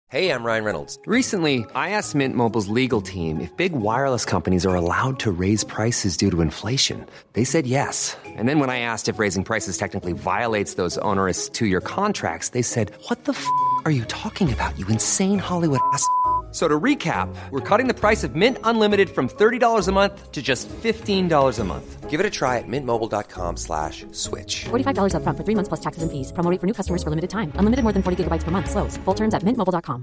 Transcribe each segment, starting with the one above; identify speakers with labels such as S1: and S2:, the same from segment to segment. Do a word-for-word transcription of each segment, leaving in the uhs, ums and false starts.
S1: Hey, I'm Ryan Reynolds.
S2: Recently, I asked Mint Mobile's legal team if big wireless companies are allowed to raise prices due to inflation. They said yes. And then when I asked if raising prices technically violates those onerous two-year contracts, they said, what the f*** are you talking about, you insane Hollywood ass f- So to recap, we're cutting the price of Mint Unlimited from thirty dollars a month to just fifteen dollars a month.
S1: Give it a try at mintmobile.com slash switch.
S3: forty-five dollars up front for three months plus taxes and fees. Promo rate for new customers for limited time. Unlimited more than forty gigabytes per month. Slows full terms at mint mobile dot com.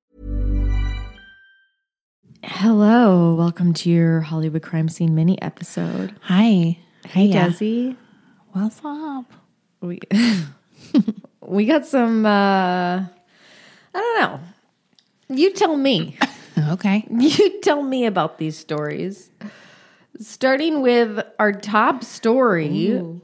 S4: Hello. Welcome to your Hollywood crime scene mini episode.
S5: Hi.
S4: Hey,
S5: Hiya.
S4: Desi.
S5: What's up?
S4: We, we got some, uh, I don't know. You tell me.
S5: Okay.
S4: You tell me about these stories. Starting with our top story, Ooh.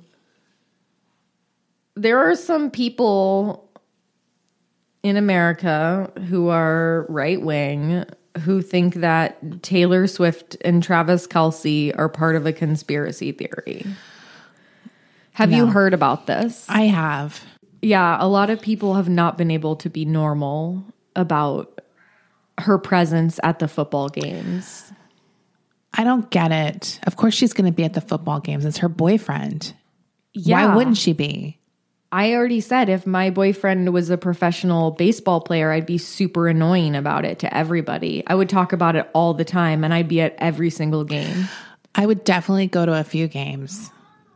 S4: There are some people in America who are right-wing who think that Taylor Swift and Travis Kelce are part of a conspiracy theory. Have no. you heard about this?
S5: I have.
S4: Yeah, a lot of people have not been able to be normal about her presence at the football games.
S5: I don't get it. Of course she's going to be at the football games. It's her boyfriend.
S4: Yeah.
S5: Why wouldn't she be?
S4: I already said if my boyfriend was a professional baseball player, I'd be super annoying about it to everybody. I would talk about it all the time, and I'd be at every single game.
S5: I would definitely go to a few games.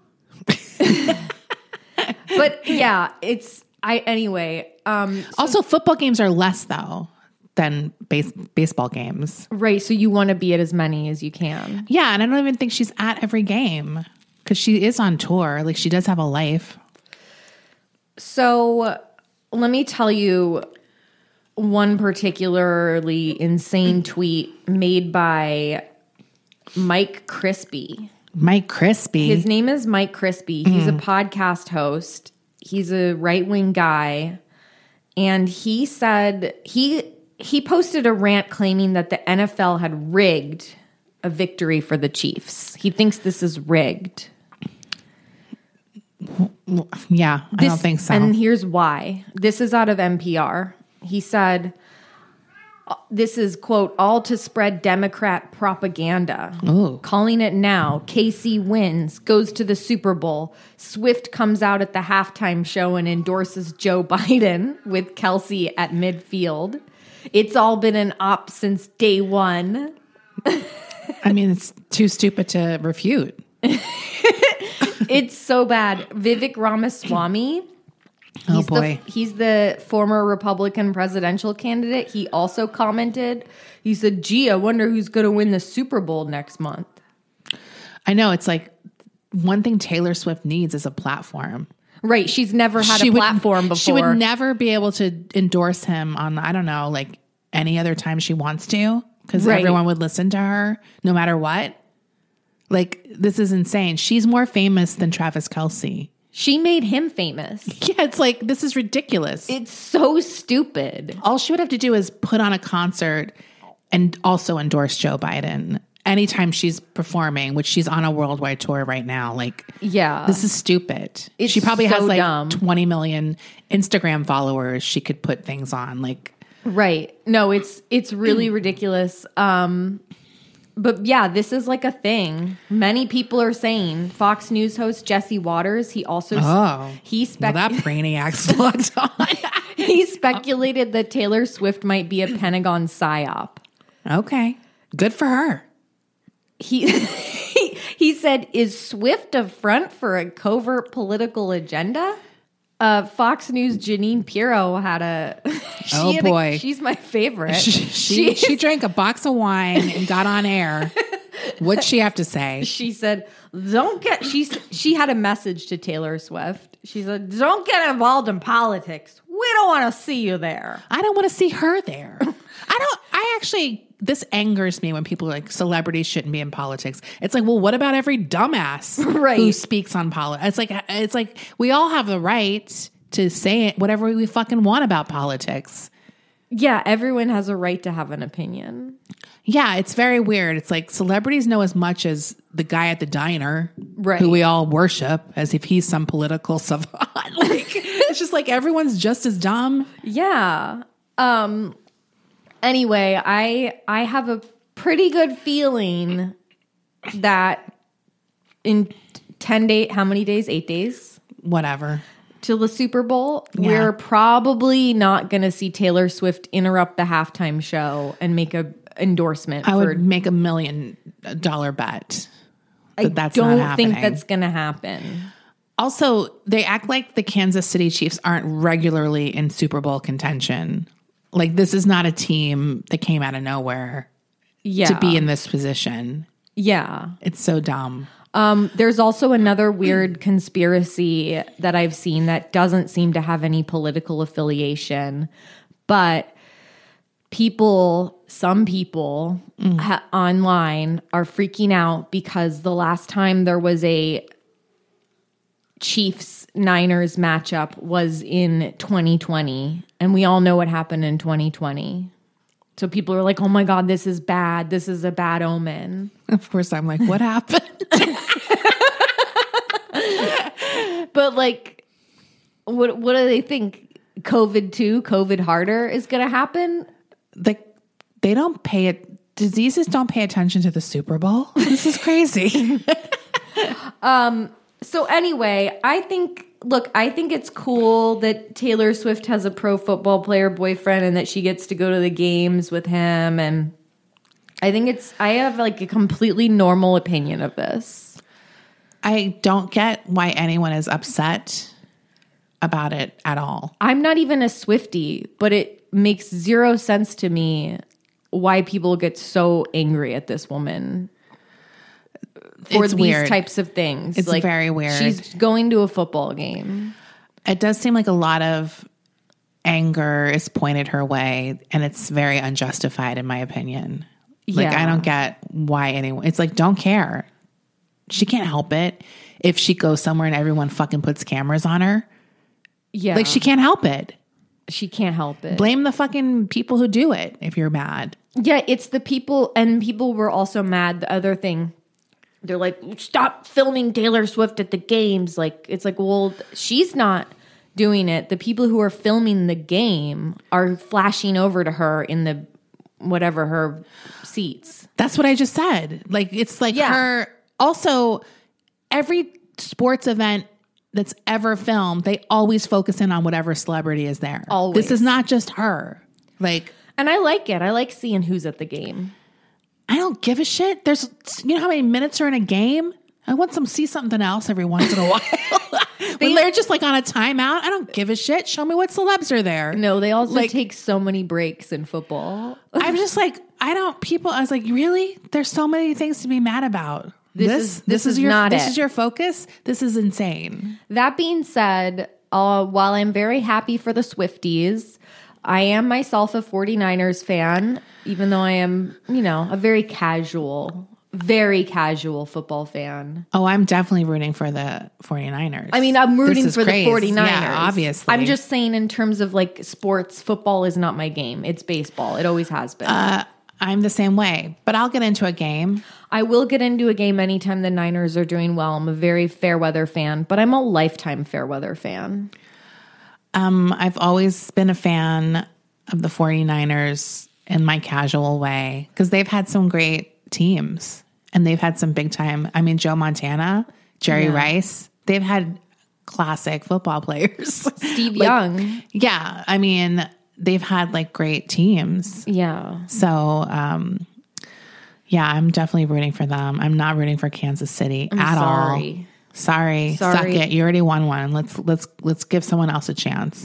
S4: But yeah, it's I anyway. Um, so,
S5: also, football games are less though than base, baseball games,
S4: right? So you want to be at as many as you can.
S5: Yeah, and I don't even think she's at every game because she is on tour. Like she does have a life.
S4: So let me tell you one particularly insane tweet made by Mike Crispy.
S5: Mike Crispy.
S4: His name is Mike Crispy. He's mm. a podcast host. He's a right-wing guy. And he said he he posted a rant claiming that the N F L had rigged a victory for the Chiefs. He thinks this is rigged.
S5: Yeah, I
S4: this,
S5: don't think so.
S4: And here's why. This is out of N P R. He said, this is, quote, all to spread Democrat propaganda.
S5: Ooh.
S4: Calling it now. K C wins, goes to the Super Bowl. Swift comes out at the halftime show and endorses Joe Biden with Kelce at midfield. It's all been an op since day one.
S5: I mean, it's too stupid to refute.
S4: It's so bad. Vivek Ramaswamy.
S5: Oh,
S4: he's
S5: boy.
S4: The, he's the former Republican presidential candidate. He also commented. He said, gee, I wonder who's going to win the Super Bowl next month.
S5: I know. It's like one thing Taylor Swift needs is a platform.
S4: Right. She's never had
S5: she
S4: a platform
S5: would,
S4: before.
S5: She would never be able to endorse him on, I don't know, like any other time she wants to because
S4: right.
S5: everyone would listen to her no matter what. Like, this is insane. She's more famous than Travis Kelce.
S4: She made him famous.
S5: Yeah, it's like, this is ridiculous.
S4: It's so stupid.
S5: All she would have to do is put on a concert and also endorse Joe Biden anytime she's performing, which she's on a worldwide tour right now. Like,
S4: yeah,
S5: this is stupid.
S4: It's
S5: she probably
S4: so
S5: has like
S4: dumb.
S5: twenty million Instagram followers she could put things on. Like,
S4: right. No, it's, it's really ridiculous. Um, But yeah, this is like a thing. Many people are saying. Fox News host Jesse Waters, he also
S5: oh,
S4: he spec-
S5: well, that brainiac's logged on.
S4: He speculated that Taylor Swift might be a Pentagon psyop.
S5: Okay, good for her.
S4: He he, he said, "Is Swift a front for a covert political agenda?" Uh, Fox News Janine Pirro had a. She
S5: oh
S4: had
S5: boy,
S4: a, she's my favorite.
S5: She she, she drank a box of wine and got on air. What'd she have to say?
S4: She said, "Don't get." She she had a message to Taylor Swift. She said, "Don't get involved in politics. We don't want to see you there.
S5: I don't want to see her there. I don't. I actually." This angers me when people are like, celebrities shouldn't be in politics. It's like, well, what about every dumbass
S4: right.
S5: who speaks on politics? It's like, it's like we all have the right to say whatever we fucking want about politics.
S4: Yeah, everyone has a right to have an opinion.
S5: Yeah, it's very weird. It's like celebrities know as much as the guy at the diner,
S4: right.
S5: who we all worship as if he's some political savant. Like, it's just like everyone's just as dumb.
S4: Yeah. Um, Anyway, I I have a pretty good feeling that in ten days, how many days? Eight days?
S5: Whatever.
S4: Till the Super Bowl,
S5: Yeah.
S4: we're probably not going to see Taylor Swift interrupt the halftime show and make a endorsement.
S5: I
S4: for,
S5: would make a million dollar bet that
S4: I
S5: that's
S4: don't
S5: not
S4: think
S5: happening.
S4: that's going to happen.
S5: Also, they act like the Kansas City Chiefs aren't regularly in Super Bowl contention. Like, this is not a team that came out of nowhere
S4: Yeah.
S5: to be in this position.
S4: Yeah.
S5: It's so dumb.
S4: Um, there's also another weird conspiracy that I've seen that doesn't seem to have any political affiliation, but people, some people ha- online are freaking out because the last time there was a Chiefs Niners matchup was in twenty twenty, and we all know what happened in twenty twenty. So people are like, "Oh my God, this is bad. This is a bad omen."
S5: Of course, I'm like, what happened?
S4: But like, what what do they think? COVID two, COVID harder is going to happen?
S5: Like, they don't pay it. Diseases don't pay attention to the Super Bowl. This is crazy.
S4: So anyway, I think, look, I think it's cool that Taylor Swift has a pro football player boyfriend and that she gets to go to the games with him. And I think it's, I have like a completely normal opinion of this.
S5: I don't get why anyone is upset about it at all.
S4: I'm not even a Swiftie, but it makes zero sense to me why people get so angry at this woman for
S5: It's
S4: these
S5: weird.
S4: types of things.
S5: It's very weird.
S4: She's going to a football game.
S5: It does seem like a lot of anger is pointed her way, and it's very unjustified, in my opinion. Like,
S4: Yeah.
S5: I don't get why anyone. It's like, don't care. She can't help it if she goes somewhere and everyone fucking puts cameras on her.
S4: Yeah.
S5: Like, she can't help it.
S4: she can't help it.
S5: Blame the fucking people who do it if you're mad.
S4: Yeah, it's the people, and people were also mad. The other thing, they're like, stop filming Taylor Swift at the games. Like, it's like, well, she's not doing it. The people who are filming the game are flashing over to her in the whatever her seats.
S5: That's what I just said. Like, it's like
S4: Yeah.
S5: her. Also, every sports event that's ever filmed, they always focus in on whatever celebrity is there.
S4: Always.
S5: This is not just her. Like,
S4: And I like it. I like seeing who's at the game.
S5: I don't give a shit. There's, you know how many minutes are in a game? I want some see something else every once in a while. When they're just like on a timeout, I don't give a shit. Show me what celebs are there.
S4: No, they also
S5: Like-
S4: take so many breaks in football.
S5: I'm just like, I don't. People, I was like, really? There's so many things to be mad about.
S4: This is- this is
S5: your
S4: not
S5: this
S4: it.
S5: is your focus. This is insane.
S4: That being said, uh, while I'm very happy for the Swifties, I am myself a 49ers fan, even though I am, you know, a very casual, very casual football fan.
S5: Oh, I'm definitely rooting for the 49ers.
S4: I mean, I'm
S5: This
S4: rooting
S5: is
S4: for
S5: crazy.
S4: the 49ers.
S5: Yeah, obviously.
S4: I'm just saying in terms of like sports, football is not my game. It's baseball. It always has been.
S5: Uh, I'm the same way, but I'll get into a game.
S4: I will get into a game anytime the Niners are doing well. I'm a very fair weather fan, but I'm a lifetime fair weather fan.
S5: Um, I've always been a fan of the 49ers in my casual way because they've had some great teams and they've had some big time. I mean, Joe Montana, Jerry
S4: Yeah.
S5: Rice, they've had classic football players.
S4: Steve
S5: Like,
S4: Young.
S5: Yeah. I mean, they've had like great teams.
S4: Yeah.
S5: So, um, yeah, I'm definitely rooting for them. I'm not rooting for Kansas City
S4: I'm
S5: at
S4: sorry.
S5: all. Sorry,
S4: Sorry.
S5: suck it. You already won one. Let's let's let's give someone else a chance.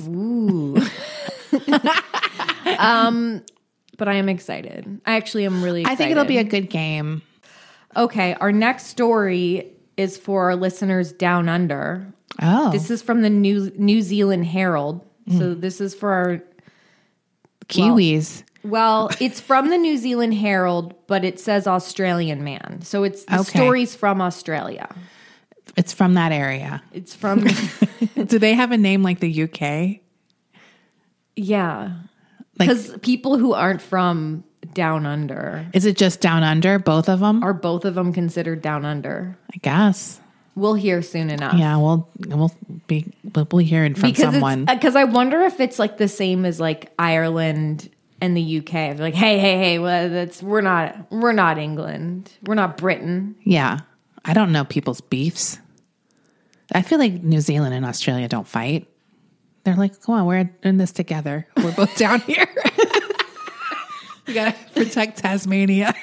S4: But I am excited. I actually am really excited.
S5: I think it'll be a good game.
S4: Okay, our next story is for our listeners down under.
S5: Oh,
S4: This is from the New New Zealand Herald.
S5: Hmm.
S4: So this is for our
S5: Kiwis.
S4: well, it's from the New Zealand Herald, but it says Australian man. So it's the
S5: Okay.
S4: story's from Australia.
S5: It's from that area.
S4: It's from
S5: Do they have a name like the U K?
S4: yeah.
S5: Like,
S4: Because people who aren't from down under
S5: is it just down under? Both of them?
S4: are both of them considered down under.
S5: I guess.
S4: We'll hear soon enough.
S5: Yeah, we'll we'll be we'll be hearing from
S4: because
S5: someone.
S4: because I wonder if it's like the same as like Ireland and the U K. I'd be like, hey, hey, hey, well, that's we're not we're not England. We're not Britain.
S5: Yeah. I don't know people's beefs. I feel like New Zealand and Australia don't fight. They're like, come on, we're in this together. We're both down here. We got to protect Tasmania.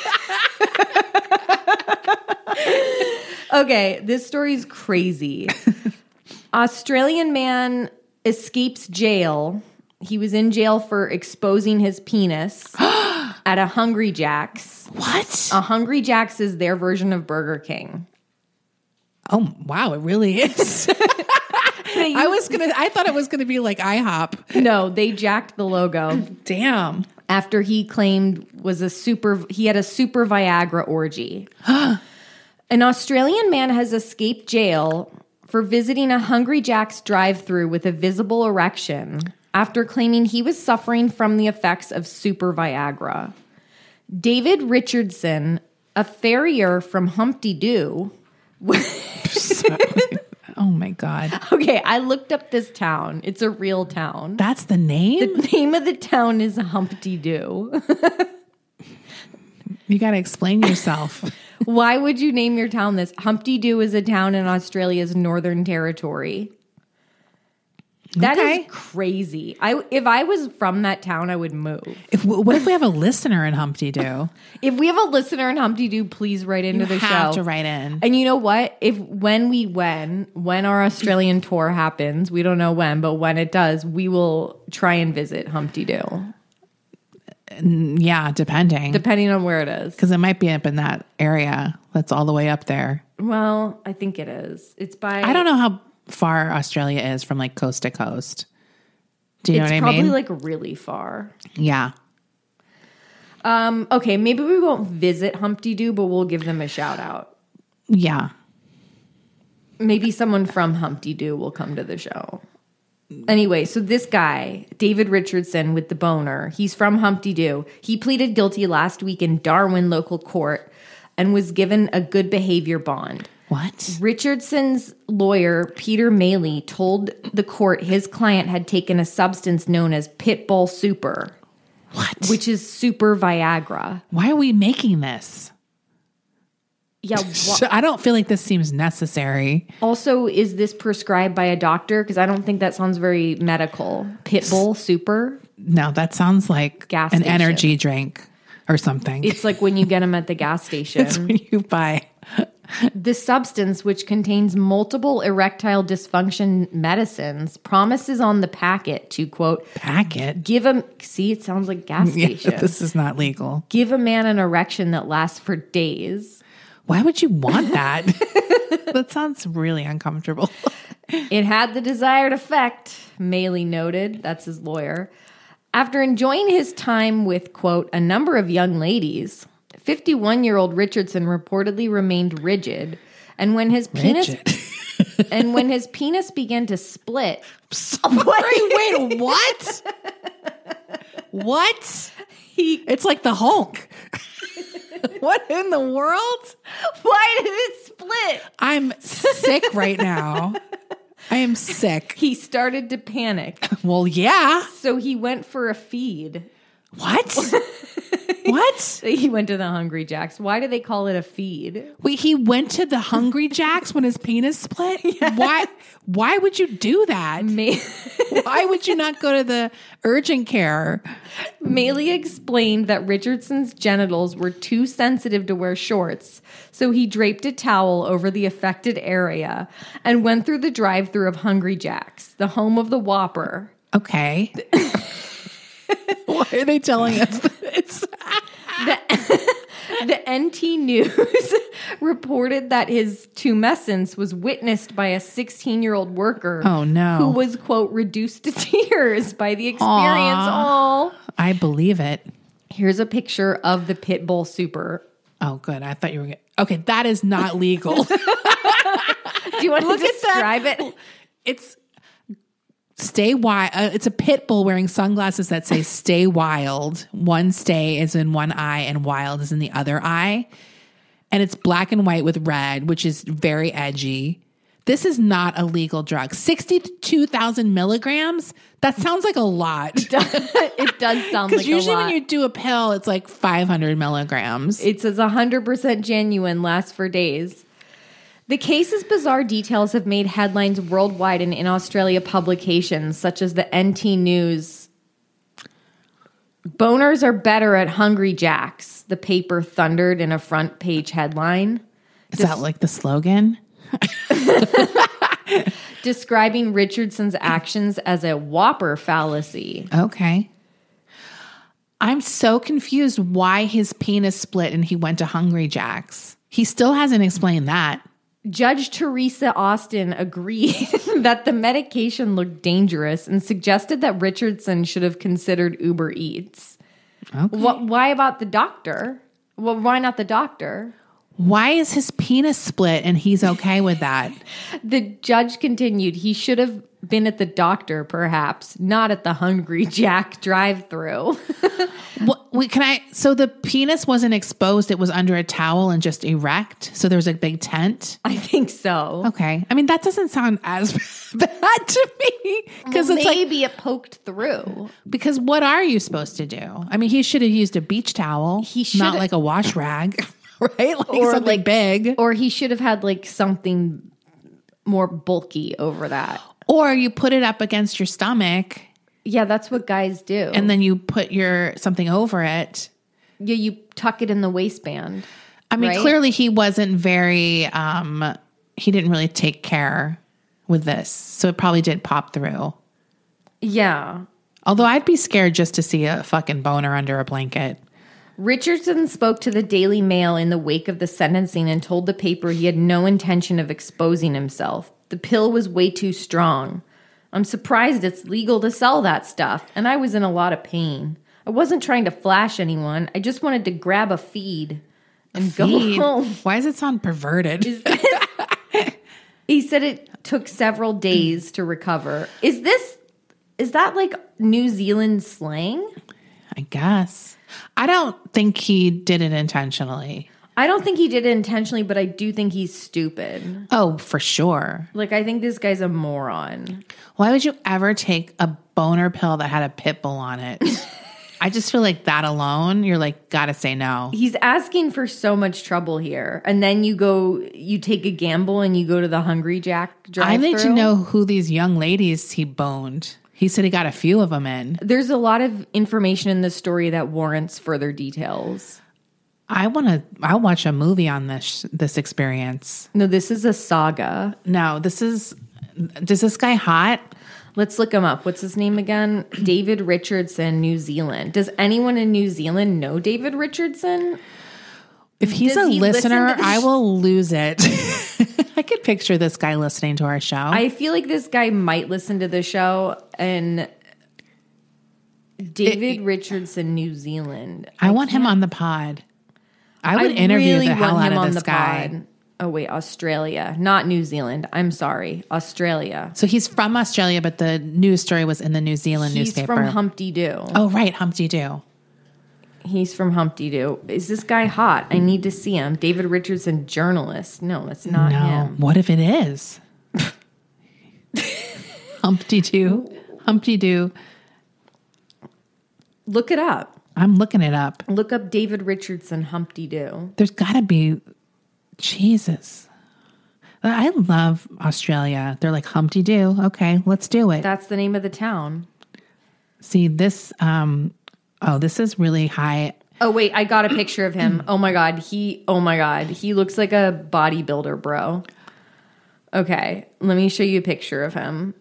S4: Okay, this story's crazy. Australian man escapes jail. He was in jail for exposing his penis at a Hungry Jack's.
S5: What?
S4: A Hungry Jack's is their version of Burger King.
S5: Oh, wow, it really is. I was going to, I thought it was going to be like IHOP.
S4: No, they jacked the logo.
S5: Damn.
S4: After he claimed was a super, he had a super Viagra orgy. An Australian man has escaped jail for visiting a Hungry Jack's drive-thru with a visible erection after claiming he was suffering from the effects of super Viagra. David Richardson, a farrier from Humpty Doo.
S5: Oh my God.
S4: Okay, I looked up this town. It's a real town.
S5: That's the name?
S4: The name of the town is Humpty Doo.
S5: You got to explain yourself.
S4: Why would you name your town this? Humpty Doo is a town in Australia's Northern Territory. That
S5: Okay.
S4: is crazy. I if I was from that town, I would move.
S5: If, what if we have a listener in Humpty Doo?
S4: If we have a listener in Humpty Doo, please write into
S5: You
S4: the
S5: have
S4: show.
S5: to write in.
S4: And you know what? If when we when when our Australian tour happens, we don't know when, but when it does, we will try and visit Humpty Doo.
S5: Yeah, depending.
S4: Depending on where it is.
S5: Because it might be up in that area that's all the way up there.
S4: Well, I think it is. It's by
S5: I don't know how far Australia is from like coast to coast. Do you
S4: It's
S5: know what I
S4: probably
S5: mean?
S4: like really far.
S5: Yeah.
S4: Um, okay, maybe we won't visit Humpty Doo, but we'll give them a shout out.
S5: Yeah.
S4: Maybe someone from Humpty Doo will come to the show. Anyway, so this guy, David Richardson with the boner, he's from Humpty Doo. He pleaded guilty last week in Darwin local court and was given a good behavior bond.
S5: What?
S4: Richardson's lawyer, Peter Maley, told the court his client had taken a substance known as Pitbull Super,
S5: What?
S4: which is super Viagra.
S5: Why are we making this?
S4: Yeah. wha-
S5: I don't feel like this seems necessary.
S4: Also, is this prescribed by a doctor? Because I don't think that sounds very medical. Pitbull Super.
S5: No, that sounds like
S4: Gas
S5: an
S4: station.
S5: energy drink or something.
S4: It's like when you get them at the gas station.
S5: It's when you buy.
S4: The substance, which contains multiple erectile dysfunction medicines, promises on the packet to, quote,
S5: Packet.
S4: give a, see, it sounds like gas
S5: Yeah,
S4: station.
S5: this is not legal.
S4: Give a man an erection that lasts for days.
S5: Why would you want that? That sounds really uncomfortable.
S4: It had the desired effect, Maley noted. That's his lawyer. After enjoying his time with, quote, a number of young ladies, fifty-one-year-old Richardson reportedly remained rigid, and when his penis
S5: Rigid.
S4: and when his penis began to split,
S5: Sorry, wait, what? What?
S4: he
S5: It's like the Hulk. What in the world?
S4: why did it split?
S5: I'm sick right now. I am sick.
S4: He started to panic,
S5: Well, yeah.
S4: so he went for a feed.
S5: What? What?
S4: He went to the Hungry Jack's. Why do they call it a feed?
S5: Wait, he went to the Hungry Jack's when his penis split? Why why would you do that?
S4: Ma-
S5: Why would you not go to the urgent care?
S4: Maley explained that Richardson's genitals were too sensitive to wear shorts, so he draped a towel over the affected area and went through the drive-thru of Hungry Jack's, the home of the Whopper.
S5: Okay. Why are they telling us this?
S4: The, the N T News reported that his tumescence was witnessed by a sixteen-year-old worker.
S5: Oh, no.
S4: Who was, quote, reduced to tears by the experience. Oh,
S5: I believe it.
S4: here's a picture of the Pitbull Super.
S5: Oh, good. I thought you were going to. Okay, that is not legal.
S4: Do you want
S5: Look
S4: to
S5: at
S4: describe
S5: that.
S4: it?
S5: It's stay wild. Uh, it's a pit bull wearing sunglasses that say stay wild. One stay is in one eye and wild is in the other eye. And it's black and white with red, which is very edgy. This is not a legal drug. sixty-two thousand milligrams? That sounds like a lot.
S4: It does sound like a lot.
S5: Because usually when you do a pill, it's like five hundred milligrams.
S4: It says one hundred percent genuine, lasts for days. The case's bizarre details have made headlines worldwide and in Australia publications such as the N T News. Boners are better at Hungry Jack's, the paper thundered in a front page headline.
S5: Is Des- that like the slogan?
S4: Describing Richardson's actions as a whopper fallacy.
S5: Okay. I'm so confused why his penis split and he went to Hungry Jack's. He still hasn't explained that.
S4: Judge Teresa Austin agreed that the medication looked dangerous and suggested that Richardson should have considered Uber Eats.
S5: Okay.
S4: Wh- why about the doctor? Well, why not the doctor?
S5: Why is his penis split and he's okay with that?
S4: The judge continued, he should have been at the doctor, perhaps, not at the Hungry Jack drive-thru.
S5: What, wait, can I? So the penis wasn't exposed; it was under a towel and just erect. So there's a big tent.
S4: I think so.
S5: Okay, I mean that doesn't sound as bad to me because
S4: well,
S5: it's
S4: maybe
S5: like,
S4: it poked through.
S5: Because what are you supposed to do? I mean, he should have used a beach towel,
S4: He should
S5: not like a wash rag, right? Like
S4: Or
S5: something
S4: like-
S5: big,
S4: Or he should have had like something more bulky over that.
S5: or you put it up against your stomach.
S4: Yeah, that's what guys do.
S5: And then you put your something over it.
S4: yeah, you tuck it in the waistband.
S5: I mean,
S4: right?
S5: clearly he wasn't very, um, he didn't really take care with this. So it probably did pop through.
S4: Yeah.
S5: Although I'd be scared just to see a fucking boner under a blanket.
S4: Richardson spoke to the Daily Mail in the wake of the sentencing and told the paper he had no intention of exposing himself. The pill was way too strong. I'm surprised it's legal to sell that stuff, and I was in a lot of pain. I wasn't trying to flash anyone. I just wanted to grab a feed and
S5: Feed?
S4: go home.
S5: Why does it sound perverted?
S4: He said it took several days to recover. Is this, is that like New Zealand slang?
S5: I guess. I don't think he did it intentionally.
S4: I don't think he did it intentionally, but I do think he's stupid.
S5: Oh, for sure.
S4: Like, I think this guy's a moron.
S5: Why would you ever take a boner pill that had a pit bull on it? I just feel like that alone, you're like, gotta say no.
S4: He's asking for so much trouble here. And then you go, you take a gamble and you go to the Hungry Jack drive-thru.
S5: I need to know who these young ladies he boned. He said he got a few of them in.
S4: There's a lot of information in this story that warrants further details.
S5: I want to, I'll watch a movie on this, this experience.
S4: No, this is a saga.
S5: No, this is, is this guy hot?
S4: Let's look him up. What's his name again? David Richardson, New Zealand. Does anyone in New Zealand know David Richardson?
S5: If he's
S4: Does
S5: a
S4: he listen
S5: listener,
S4: to the
S5: I
S4: sh-
S5: will lose it. I could picture this guy listening to our show.
S4: I feel like this guy might listen to the show. And David
S5: It-
S4: Richardson, New Zealand.
S5: I, want him on the pod. I would interview
S4: really
S5: the hell
S4: want
S5: out
S4: him
S5: of
S4: on
S5: this
S4: the
S5: guy.
S4: pod. Oh, wait, Australia, not New Zealand. I'm sorry, Australia.
S5: So he's from Australia, but the news story was in the New Zealand
S4: He's
S5: newspaper.
S4: from Humpty Doo.
S5: Oh, right, Humpty Doo.
S4: He's from Humpty Doo. Is this guy hot? I need to see him. David Richardson, journalist. No, it's not
S5: no,
S4: him.
S5: what if it is? Humpty Doo. Humpty Doo.
S4: Look it up.
S5: I'm looking it up.
S4: Look up David Richardson, Humpty Doo.
S5: There's got to be, Jesus. I love Australia. They're like Humpty Doo. Okay, let's do it.
S4: That's the name of the town.
S5: See this. Um, oh, this is really high.
S4: Oh, wait, I got a picture of him. Oh my God. He, oh my God. He looks like a bodybuilder, bro. Okay, let me show you a picture of him.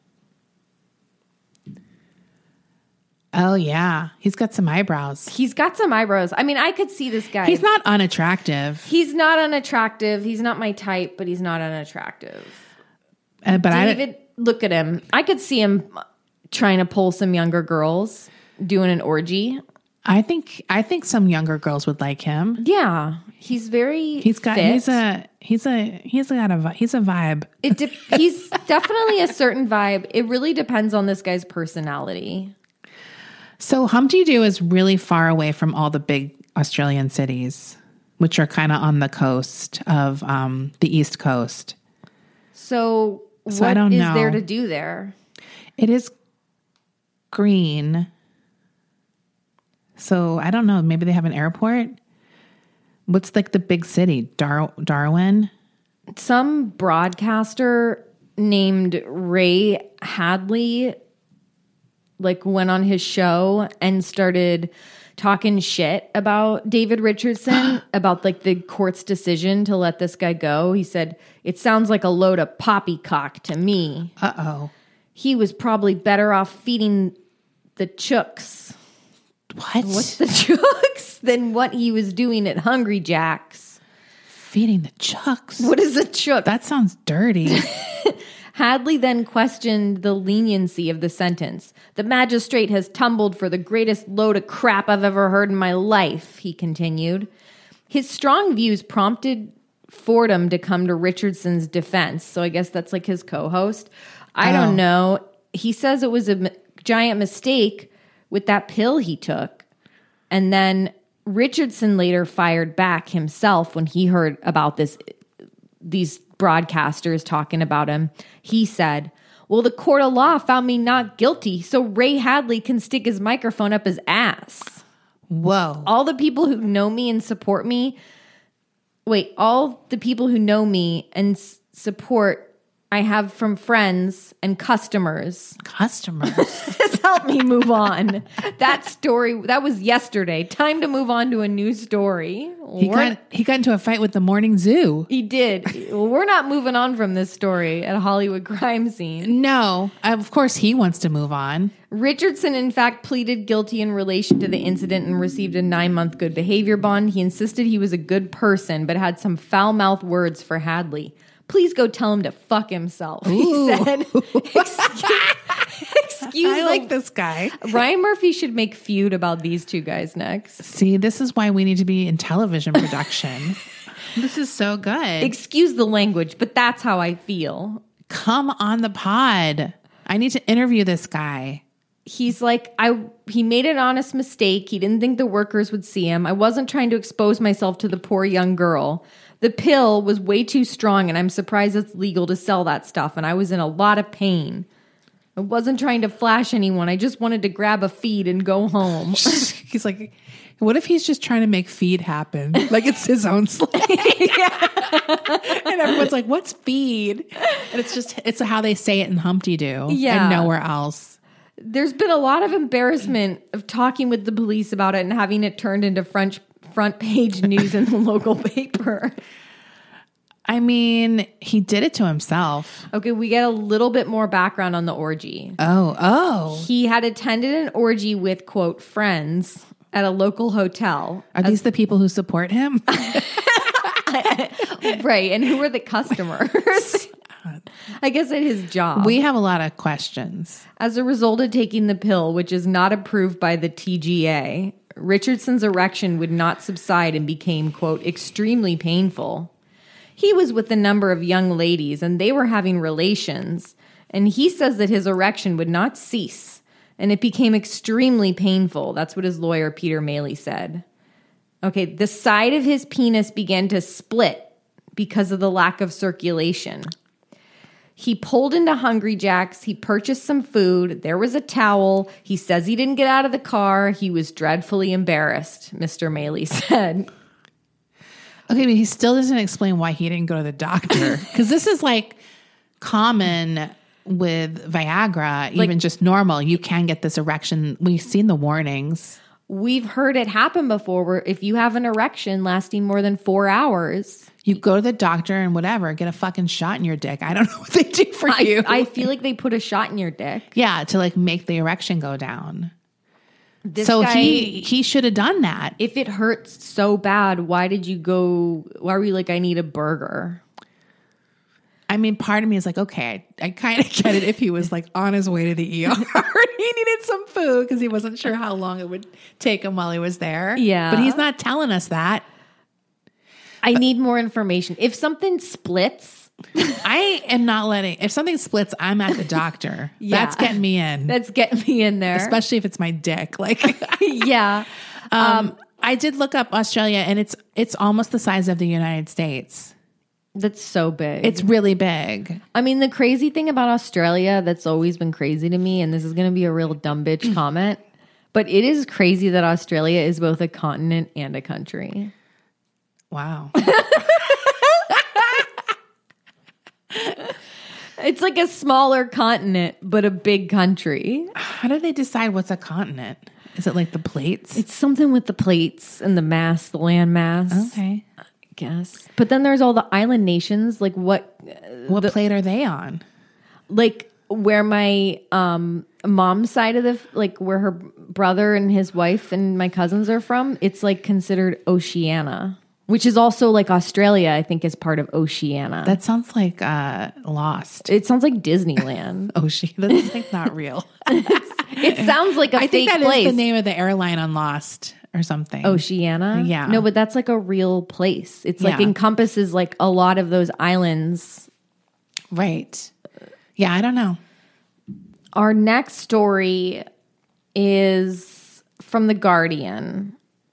S5: Oh yeah, he's got some eyebrows.
S4: He's got some eyebrows. I mean, I could see this guy.
S5: He's not unattractive,
S4: He's not unattractive. He's not my type, but he's not unattractive.
S5: uh, but
S4: David, look at him. I could see him trying to pull some younger girls, doing an orgy.
S5: I, I think, I think some younger girls would like him.
S4: Yeah, he's very.
S5: He's got,
S4: fit.
S5: he's a, he's a, he's got a, vi- he's a vibe.
S4: It de- he's definitely a certain vibe. It really depends on this guy's personality.
S5: So Humpty Doo is really far away from all the big Australian cities, which are kind of on the coast of um, the East Coast.
S4: So,
S5: So
S4: what
S5: I don't
S4: is
S5: know.
S4: there to do there?
S5: It is green. So I don't know. Maybe they have an airport. What's like the big city? Dar- Darwin?
S4: Some broadcaster named Ray Hadley like went on his show and started talking shit about David Richardson about like the court's decision to let this guy go. He said, "It sounds like a load of poppycock to me.
S5: Uh-oh.
S4: He was probably better off feeding the chooks."
S5: What?
S4: What's the chooks? Than what he was doing at Hungry Jack's.
S5: Feeding the chucks?
S4: What is a chook?
S5: That sounds dirty.
S4: Hadley then questioned the leniency of the sentence. "The magistrate has tumbled for the greatest load of crap I've ever heard in my life," he continued. His strong views prompted Fordham to come to Richardson's defense. So I guess that's like his co-host. I
S5: Oh.
S4: don't know. He says it was a m- giant mistake with that pill he took. And then Richardson later fired back himself when he heard about this, these broadcasters talking about him. He said, "Well, the court of law found me not guilty, so Ray Hadley can stick his microphone up his ass.
S5: Whoa.
S4: All the people who know me and support me, wait, all the people who know me and s- support I have from friends and customers
S5: Customers.
S4: has helped me move on." That story, that was yesterday. Time to move on to a new story.
S5: He
S4: We're-
S5: got, he got into a fight with the morning zoo.
S4: he did. Well, we're not moving on from this story at Hollywood Crime Scene.
S5: No, of course he wants to move on.
S4: Richardson, in fact, pleaded guilty in relation to the incident and received a nine-month good behavior bond. He insisted he was a good person, but had some foul-mouthed words for Hadley. "Please go tell him to fuck himself," he
S5: Ooh.
S4: said. Excuse, excuse
S5: I
S4: the-
S5: like this guy.
S4: Ryan Murphy should make Feud about these two guys next.
S5: See, this is why we need to be in television production. This is so good.
S4: Excuse the language, but that's how I feel.
S5: Come on the pod. I need to interview this guy.
S4: He's like, I he made an honest mistake. He didn't think the workers would see him. I wasn't trying to expose myself to the poor young girl. The pill was way too strong, and I'm surprised it's legal to sell that stuff, and I was in a lot of pain. I wasn't trying to flash anyone. I just wanted to grab a feed and go home.
S5: He's like, what if he's just trying to make feed happen? Like it's his own slang. And everyone's like, what's feed? And it's just, it's how they say it in Humpty Doo.
S4: Yeah.
S5: And nowhere else.
S4: There's been a lot of embarrassment of talking with the police about it and having it turned into front, front page news in the local paper.
S5: I mean, he did it to himself.
S4: Okay, we get a little bit more background on the orgy.
S5: Oh, oh.
S4: He had attended an orgy with, quote, friends at a local hotel.
S5: Are these the people who support him?
S4: Right, and who were the customers? I guess at his job.
S5: We have a lot of questions.
S4: As a result of taking the pill, which is not approved by the T G A, Richardson's erection would not subside and became, quote, extremely painful. He was with a number of young ladies, and they were having relations, and he says that his erection would not cease, and it became extremely painful. That's what his lawyer, Peter Maley, said. Okay, the side of his penis began to split because of the lack of circulation. He pulled into Hungry Jack's. He purchased some food. There was a towel. He says he didn't get out of the car. He was dreadfully embarrassed, Mister Maley said.
S5: Okay, but he still doesn't explain why he didn't go to the doctor. Because this is like common with Viagra, even
S4: Like-
S5: just normal. You can get this erection. We've seen the warnings.
S4: We've heard it happen before where if you have an erection lasting more than four hours,
S5: You go to the doctor and whatever, get a fucking shot in your dick. I don't know what they do for
S4: I,
S5: you.
S4: I feel like they put a shot in your dick.
S5: yeah, to like make the erection go down.
S4: This
S5: so
S4: guy,
S5: he he should have done that.
S4: if it hurts so bad, why did you go? Why were you like, I need a burger?
S5: I mean, part of me is like, okay, I, I kind of get it if he was like on his way to the E R. He needed some food because he wasn't sure how long it would take him while he was there.
S4: Yeah.
S5: But he's not telling us that.
S4: I need more information. If something splits,
S5: I am not letting, if something splits, I'm at the doctor.
S4: Yeah.
S5: That's getting me in.
S4: that's getting me in there.
S5: Especially if it's my dick. Like,
S4: yeah.
S5: um, I did look up Australia and it's, it's almost the size of the United States.
S4: That's so big.
S5: It's really big.
S4: I mean, the crazy thing about Australia that's always been crazy to me, and this is going to be a real dumb bitch comment, but it is crazy that Australia is both a continent and a country.
S5: Wow.
S4: It's like a smaller continent, but a big country.
S5: How do they decide what's a continent? Is it like the plates?
S4: It's something with the plates and the mass, the land mass.
S5: Okay.
S4: I guess. But then there's all the island nations. Like what?
S5: What
S4: the,
S5: plate are they on?
S4: Like where my um, mom's side of the, like where her brother and his wife and my cousins are from, it's like considered Oceania. Which is also like Australia, I think, is part of Oceania.
S5: That sounds like uh, Lost.
S4: It sounds like Disneyland.
S5: Oceania. That's like not real.
S4: It sounds like a
S5: I
S4: fake
S5: think that
S4: place.
S5: is the name of the airline on Lost or something.
S4: Oceania?
S5: Yeah.
S4: No, but that's like a real place. It's like
S5: Yeah.
S4: encompasses like a lot of those islands.
S5: Right. Yeah, I don't know.
S4: Our next story is from The Guardian.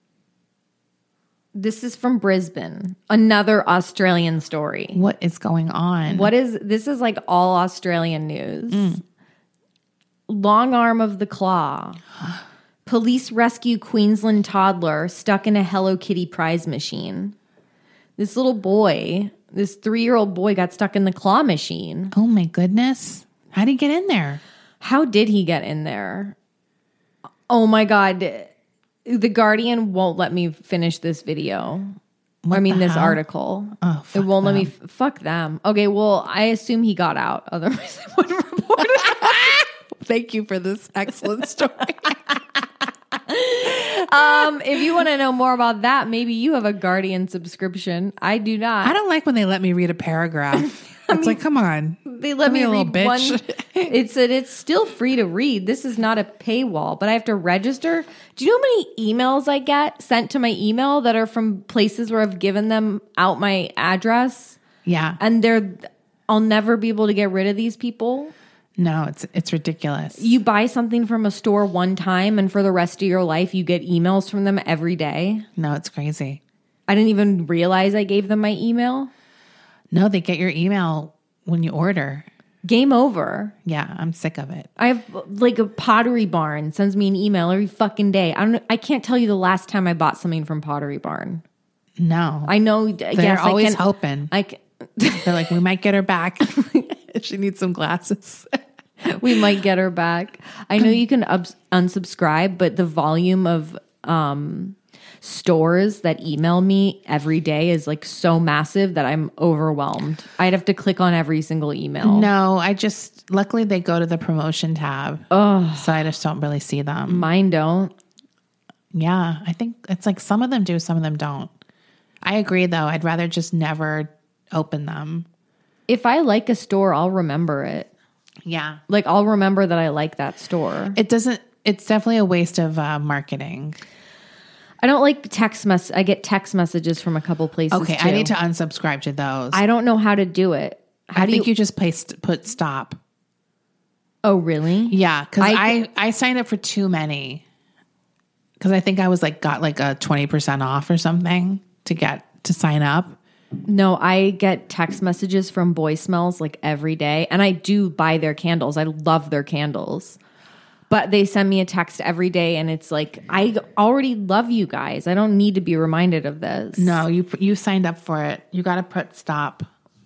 S4: This is from Brisbane. Another Australian story.
S5: What is going on?
S4: What is this is like all Australian news. Mm. Long arm of the claw. Police rescue Queensland toddler stuck in a Hello Kitty prize machine. This little boy, this three-year-old boy got stuck in the claw machine.
S5: Oh my goodness. How did he get in there?
S4: How did he get in there? Oh my God. The Guardian won't let me finish this video.
S5: What
S4: I mean,
S5: the
S4: this
S5: hell?
S4: article.
S5: Oh,
S4: it
S5: fuck
S4: won't let
S5: them.
S4: me. F- fuck them. Okay, well, I assume he got out. Otherwise, I wouldn't report it.
S5: Thank you for this excellent story.
S4: um, if you want to know more about that, maybe you have a Guardian subscription. I do not.
S5: I don't like when they let me read a paragraph. It's like, come on.
S4: They let
S5: Give
S4: me
S5: me a little
S4: read
S5: bitch.
S4: one. It said it's still free to read. This is not a paywall, but I have to register. Do you know how many emails I get sent to my email that are from places where I've given them out my address?
S5: Yeah.
S4: And they're, I'll never be able to get rid of these people.
S5: No, it's it's ridiculous.
S4: You buy something from a store one time, and for the rest of your life, you get emails from them every day.
S5: No, it's crazy.
S4: I didn't even realize I gave them my email.
S5: No, they get your email when you order.
S4: Game over.
S5: Yeah, I'm sick of it.
S4: I have like a Pottery Barn sends me an email every fucking day. I don't. I can't tell you the last time I bought something from Pottery Barn.
S5: No.
S4: I know.
S5: They're
S4: yes,
S5: always
S4: I can,
S5: hoping.
S4: I can,
S5: They're like, we might get her back if she needs some glasses.
S4: we might get her back. I know you can ups unsubscribe, but the volume of um, stores that email me every day is like so massive that I'm overwhelmed. I'd have to click on every single email.
S5: No, I just, luckily they go to the promotion tab.
S4: Oh,
S5: So I just don't really see them.
S4: mine don't.
S5: Yeah, I think it's like some of them do, some of them don't. I agree though. I'd rather just never open them.
S4: If I like a store, I'll remember it.
S5: Yeah.
S4: Like I'll remember that I like that store.
S5: It doesn't, it's definitely a waste of uh, marketing.
S4: I don't like text mess. I get text messages from a couple places.
S5: Okay,
S4: too.
S5: I need to unsubscribe to those.
S4: I don't know how to do it. How
S5: I
S4: do
S5: think
S4: you,
S5: you, just play st- put stop.
S4: Oh, really?
S5: Yeah, because
S4: I-
S5: I, I signed up for too many. Because I think I was like got like a twenty percent off or something to get to sign up.
S4: No, I get text messages from voicemails like every day, and I do buy their candles. I love their candles. But they send me a text every day, and it's like, I already love you guys. I don't need to be reminded of this.
S5: No, you you signed up for it. You got to put stop.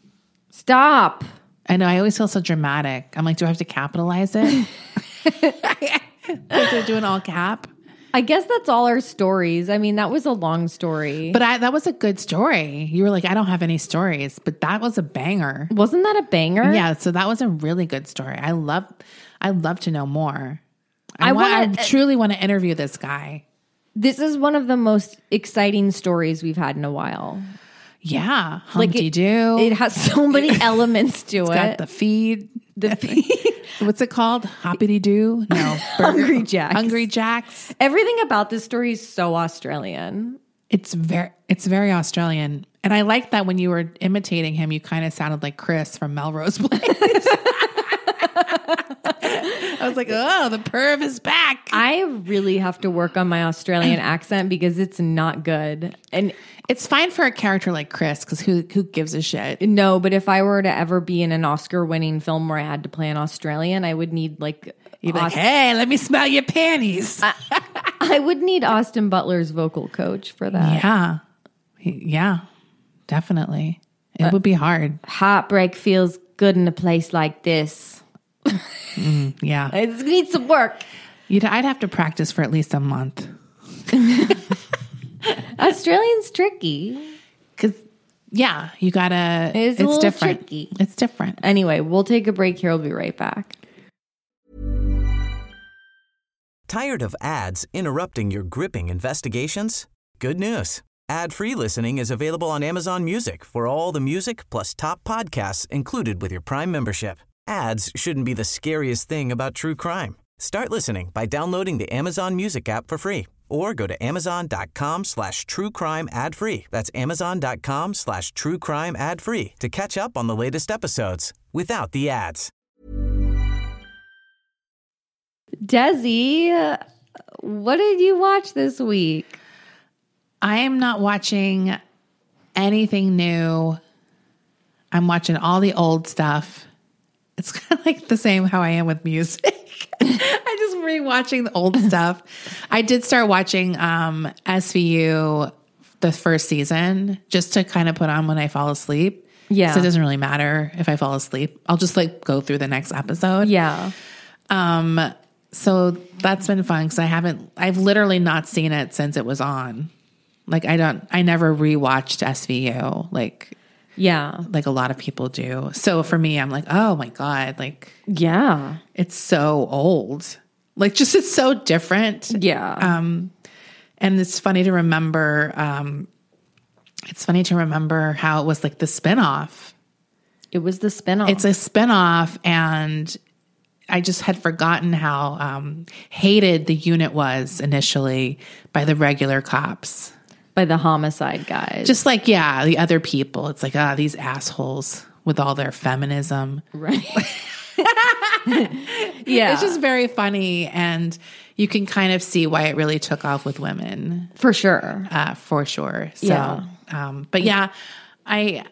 S4: Stop.
S5: I know. I always feel so dramatic. I'm like, do I have to capitalize it? Like they're doing all cap.
S4: I guess that's all our stories. I mean, that was a long story.
S5: But I, that was a good story. You were like, I don't have any stories, but that was a banger.
S4: Wasn't that a banger?
S5: Yeah, so that was a really good story. I love, I love to know more. I,
S4: I
S5: want,
S4: wanna-
S5: I truly want to interview this guy.
S4: This is one of the most exciting stories we've had in a while.
S5: Yeah,
S4: Like
S5: Humpty
S4: it-
S5: Doo.
S4: It has so many elements to
S5: It's
S4: it.
S5: got the feed.
S4: The feed.
S5: What's it called? Hoppity Doo? No,
S4: Hungry Jacks.
S5: Hungry Jacks.
S4: Everything about this story is so Australian.
S5: It's very, it's very Australian, and I like that when you were imitating him, you kind of sounded like Chris from Melrose Place. I was like, oh, the perv is back.
S4: I really have to work on my Australian accent because it's not good. And
S5: It's fine for a character like Chris because who who gives a shit?
S4: no, but if I were to ever be in an Oscar-winning film where I had to play an Australian, I would need like
S5: You'd be like,
S4: Aust-
S5: hey, let me smell your panties.
S4: I would need Austin Butler's vocal coach for that.
S5: yeah. He- yeah, definitely. It would be hard.
S4: Heartbreak feels good in a place like this.
S5: Yeah.
S4: I just need some work.
S5: You'd, I'd have to practice for at least a month.
S4: Australian's tricky.
S5: Because, yeah, you gotta,
S4: It's a little
S5: different.
S4: tricky.
S5: It's different.
S4: Anyway, we'll take a break here. We'll be right back.
S6: Tired of ads interrupting your gripping investigations? Good news. Ad-free listening is available on Amazon Music for all the music plus top podcasts included with your Prime membership. Ads shouldn't be the scariest thing about true crime. Start listening by downloading the Amazon Music app for free or go to amazon.com slash true crime ad free. That's amazon.com slash true crime ad free to catch up on the latest episodes without the ads.
S4: Desi, what did you watch this week?
S5: I am not watching anything new. I'm watching all the old stuff. It's kind of like the same how I am with music. I just rewatching the old stuff. I did start watching um, S V U the first season just to kind of put on when I fall asleep.
S4: Yeah.
S5: So it doesn't really matter if I fall asleep. I'll just like go through the next episode.
S4: Yeah.
S5: Um, so that's been fun because I haven't, I've literally not seen it since it was on. Like I don't, I never rewatched S V U like,
S4: Yeah.
S5: like a lot of people do. So for me, I'm like, oh my God, like
S4: Yeah.
S5: it's so old. Like just, it's so different.
S4: Yeah.
S5: Um, and it's funny to remember, um, it's funny to remember how it was like the spinoff.
S4: It was the spinoff.
S5: It's a spinoff, and I just had forgotten how um, hated the unit was initially by the regular cops.
S4: by the homicide guys.
S5: Just like, yeah, the other people. It's like, ah, these assholes with all their feminism.
S4: right. Yeah.
S5: It's just very funny, and you can kind of see why it really took off with women.
S4: For sure.
S5: Uh, for sure. So,
S4: Yeah.
S5: um, but yeah, I,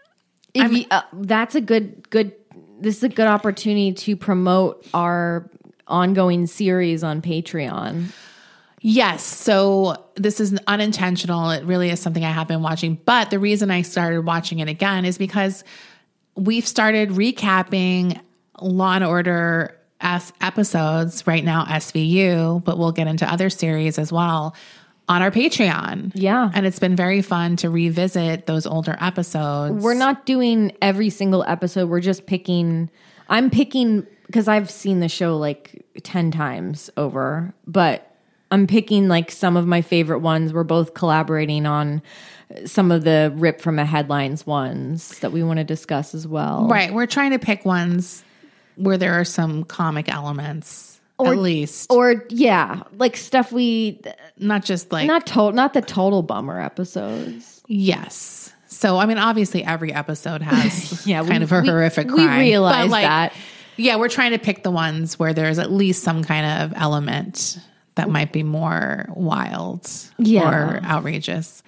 S4: If you, uh, that's a good, good, this is a good opportunity to promote our ongoing series on Patreon.
S5: yes. So this is unintentional. It really is something I have been watching. But the reason I started watching it again is because we've started recapping Law and Order as episodes right now, S V U, but we'll get into other series as well on our Patreon.
S4: Yeah.
S5: And it's been very fun to revisit those older episodes.
S4: We're not doing every single episode. We're just picking, I'm picking, because I've seen the show like ten times over, but I'm picking like some of my favorite ones. We're both collaborating on some of the rip from a headlines ones that we want to discuss as well.
S5: Right. We're trying to pick ones where there are some comic elements, at least.
S4: Or yeah, like stuff we
S5: not just like,
S4: not total, not the total bummer episodes.
S5: yes. So, I mean, obviously every episode has
S4: Yeah,
S5: kind
S4: we-
S5: of a
S4: we-
S5: horrific
S4: we
S5: crime.
S4: realize
S5: but, like,
S4: that.
S5: Yeah, we're trying to pick the ones where there's at least some kind of element that might be more wild
S4: Yeah.
S5: or outrageous.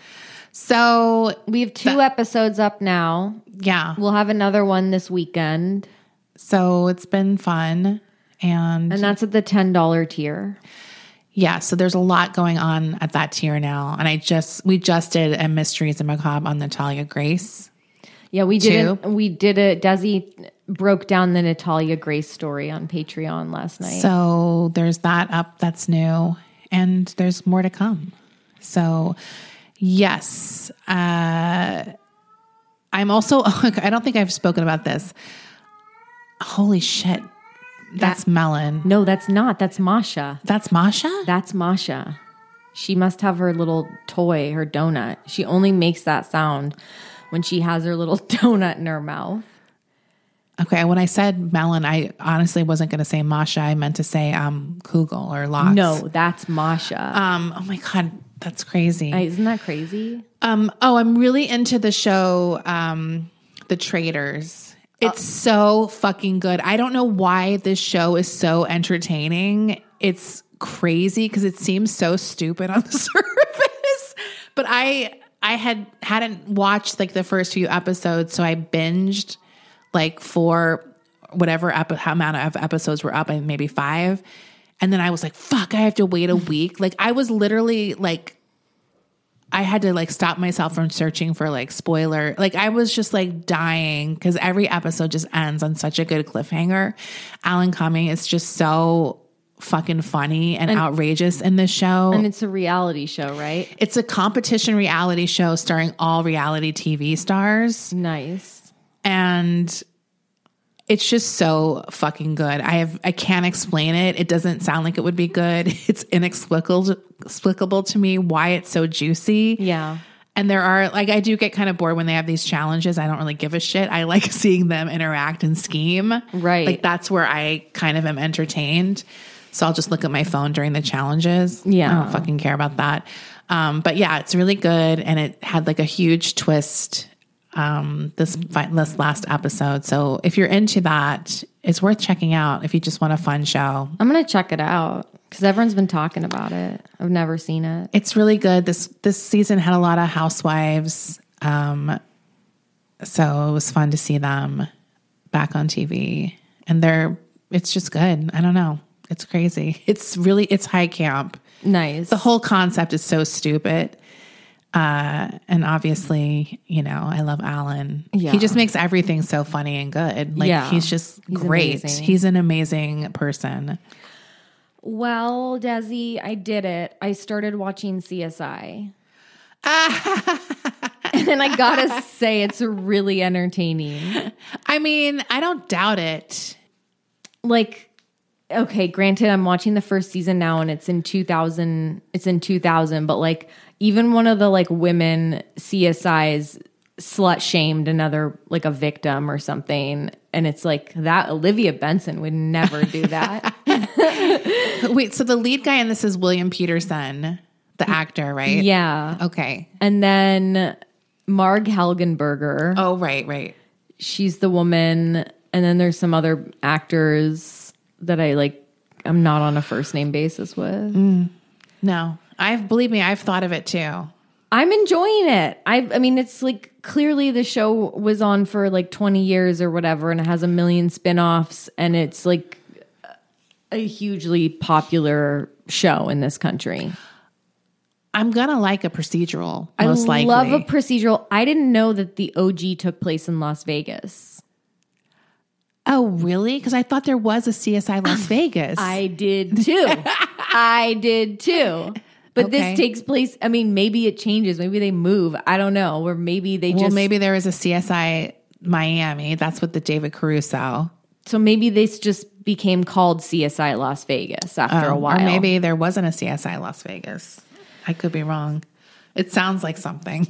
S5: So,
S4: We have two episodes up now.
S5: yeah.
S4: We'll have another one this weekend,
S5: So it's been fun. And,
S4: and that's at the ten dollars tier.
S5: yeah, so there's a lot going on at that tier now. And I just, we just did a Mysteries and Macabre on Natalia Grace.
S4: Yeah, we did.
S5: Two.
S4: A, we did a. Desi broke down the Natalia Grace story on Patreon last night.
S5: So there's that up that's new, and there's more to come. So, yes. Uh, I'm also, I don't think I've spoken about this. Holy shit. That's Melon.
S4: No, that's not. That's Masha.
S5: That's Masha?
S4: That's Masha. She must have her little toy, her donut. She only makes that sound when she has her little donut in her mouth.
S5: Okay, when I said Melon, I honestly wasn't going to say Masha. I meant to say um, Kugel or Lots.
S4: No, that's Masha.
S5: Um, oh my God, that's crazy.
S4: Isn't that crazy?
S5: Um, oh, I'm really into the show, um, The Traitors. It's so fucking good. I don't know why this show is so entertaining. It's crazy because it seems so stupid on the surface. But I I had hadn't watched like the first few episodes, so I binged like for whatever ep- how amount of episodes were up, and maybe five. And then I was like, fuck, I have to wait a week. Like I was literally like, I had to like stop myself from searching for like spoiler. Like I was just like dying because every episode just ends on such a good cliffhanger. Alan Cumming is just so fucking funny and, and outrageous in this show.
S4: And it's a reality show, right?
S5: It's a competition reality show starring all reality T V stars.
S4: Nice.
S5: And it's just so fucking good. I have I can't explain it. It doesn't sound like it would be good. It's inexplicable explicable to me why it's so juicy.
S4: Yeah.
S5: And there are like I do get kind of bored when they have these challenges. I don't really give a shit. I like seeing them interact and scheme.
S4: Right.
S5: Like that's where I kind of am entertained. So I'll just look at my phone during the challenges.
S4: Yeah.
S5: I don't fucking care about that. Um, but yeah, it's really good. And it had like a huge twist um, this, this last episode. So if you're into that, it's worth checking out if you just want a fun show.
S4: I'm going to check it out because everyone's been talking about it. I've never seen it.
S5: It's really good. This, this season had a lot of housewives. Um, so it was fun to see them back on T V, and they're, it's just good. I don't know. It's crazy. It's really, it's high camp.
S4: Nice.
S5: The whole concept is so stupid. Uh, and obviously, you know, I love Alan.
S4: Yeah.
S5: He just makes everything so funny and good. Like
S4: Yeah.
S5: he's just
S4: He's
S5: great.
S4: amazing.
S5: He's an amazing person.
S4: Well, Desi, I did it. I started watching C S I. And I gotta say, it's really entertaining.
S5: I mean, I don't doubt it.
S4: Like, okay, granted, I'm watching the first season now, and it's in two thousand. It's in two thousand, but like, even one of the like women C S Is slut shamed another like a victim or something, and it's like that Olivia Benson would never do that.
S5: Wait, so the lead guy in this is William Peterson, the actor, right?
S4: Yeah.
S5: Okay.
S4: And then Marg Helgenberger.
S5: Oh, right, right.
S4: She's the woman, and then there's some other actors that I like. I'm not on a first name basis with.
S5: Mm. No, I've believe me, I've thought of it too.
S4: I'm enjoying it. I I mean, it's like clearly the show was on for like twenty years or whatever, and it has a million spinoffs, and it's like a hugely popular show in this country.
S5: I'm gonna like a procedural. Most
S4: I
S5: likely,
S4: love a procedural. I didn't know that the O G took place in Las Vegas.
S5: Oh, really? Because I thought there was a C S I Las Vegas.
S4: I did too. I did too. But
S5: Okay.
S4: this takes place, I mean, maybe it changes. Maybe they move. I don't know. Or maybe they
S5: well,
S4: just.
S5: maybe there was a C S I Miami. That's what the David Caruso.
S4: So maybe this just became called C S I Las Vegas after a
S5: Um,
S4: while.
S5: Or maybe there wasn't a C S I Las Vegas. I could be wrong. It sounds like something.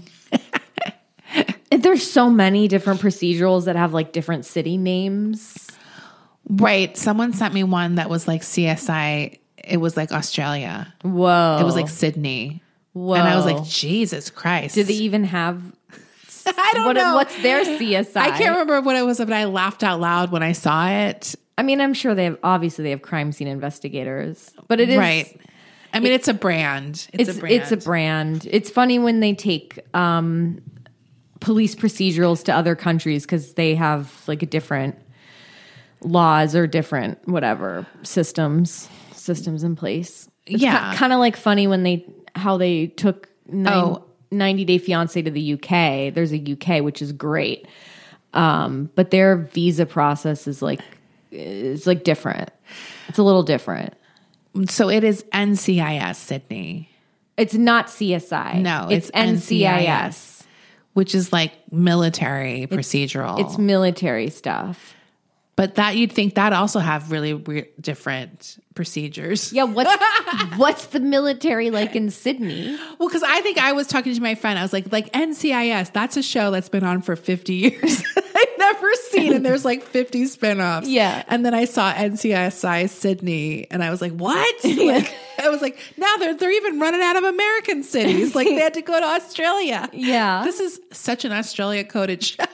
S4: There's so many different procedurals that have like different city names.
S5: Right. Someone sent me one that was like C S I. It was like Australia.
S4: Whoa.
S5: It was like Sydney.
S4: Whoa.
S5: And I was like, Jesus Christ.
S4: Did they even have.
S5: I don't
S4: what,
S5: know.
S4: What's their C S I?
S5: I can't remember what it was, but I laughed out loud when I saw it.
S4: I mean, I'm sure they have, obviously they have crime scene investigators, but it is.
S5: Right. I mean, it's a brand. It's,
S4: It's
S5: a brand.
S4: It's a brand. It's funny when they take um, police procedurals to other countries because they have like a different laws or different whatever systems systems in place. It's
S5: Yeah.
S4: kind of like funny when they how they took nine,
S5: Oh.
S4: ninety Day Fiance to the U K. There's a U K, which is great, um, but their visa process is like is like different. It's a little different.
S5: So it is N C I S Sydney,
S4: It's not C S I.
S5: No,
S4: it's,
S5: it's
S4: N C I S.
S5: N C I S. which is like military procedural.
S4: It's military stuff.
S5: But that you'd think that also have really weird, different procedures.
S4: Yeah, what's what's the military like in Sydney?
S5: Well, because I think I was talking to my friend. I was like, like N C I S, that's a show that's been on for fifty years. I've never scene and there's like fifty spinoffs.
S4: Yeah.
S5: And then I saw N C S I Sydney and I was like, what? Like, I was like, now they're, they're even running out of American cities. Like they had to go to Australia.
S4: Yeah.
S5: This is such an Australia coded show.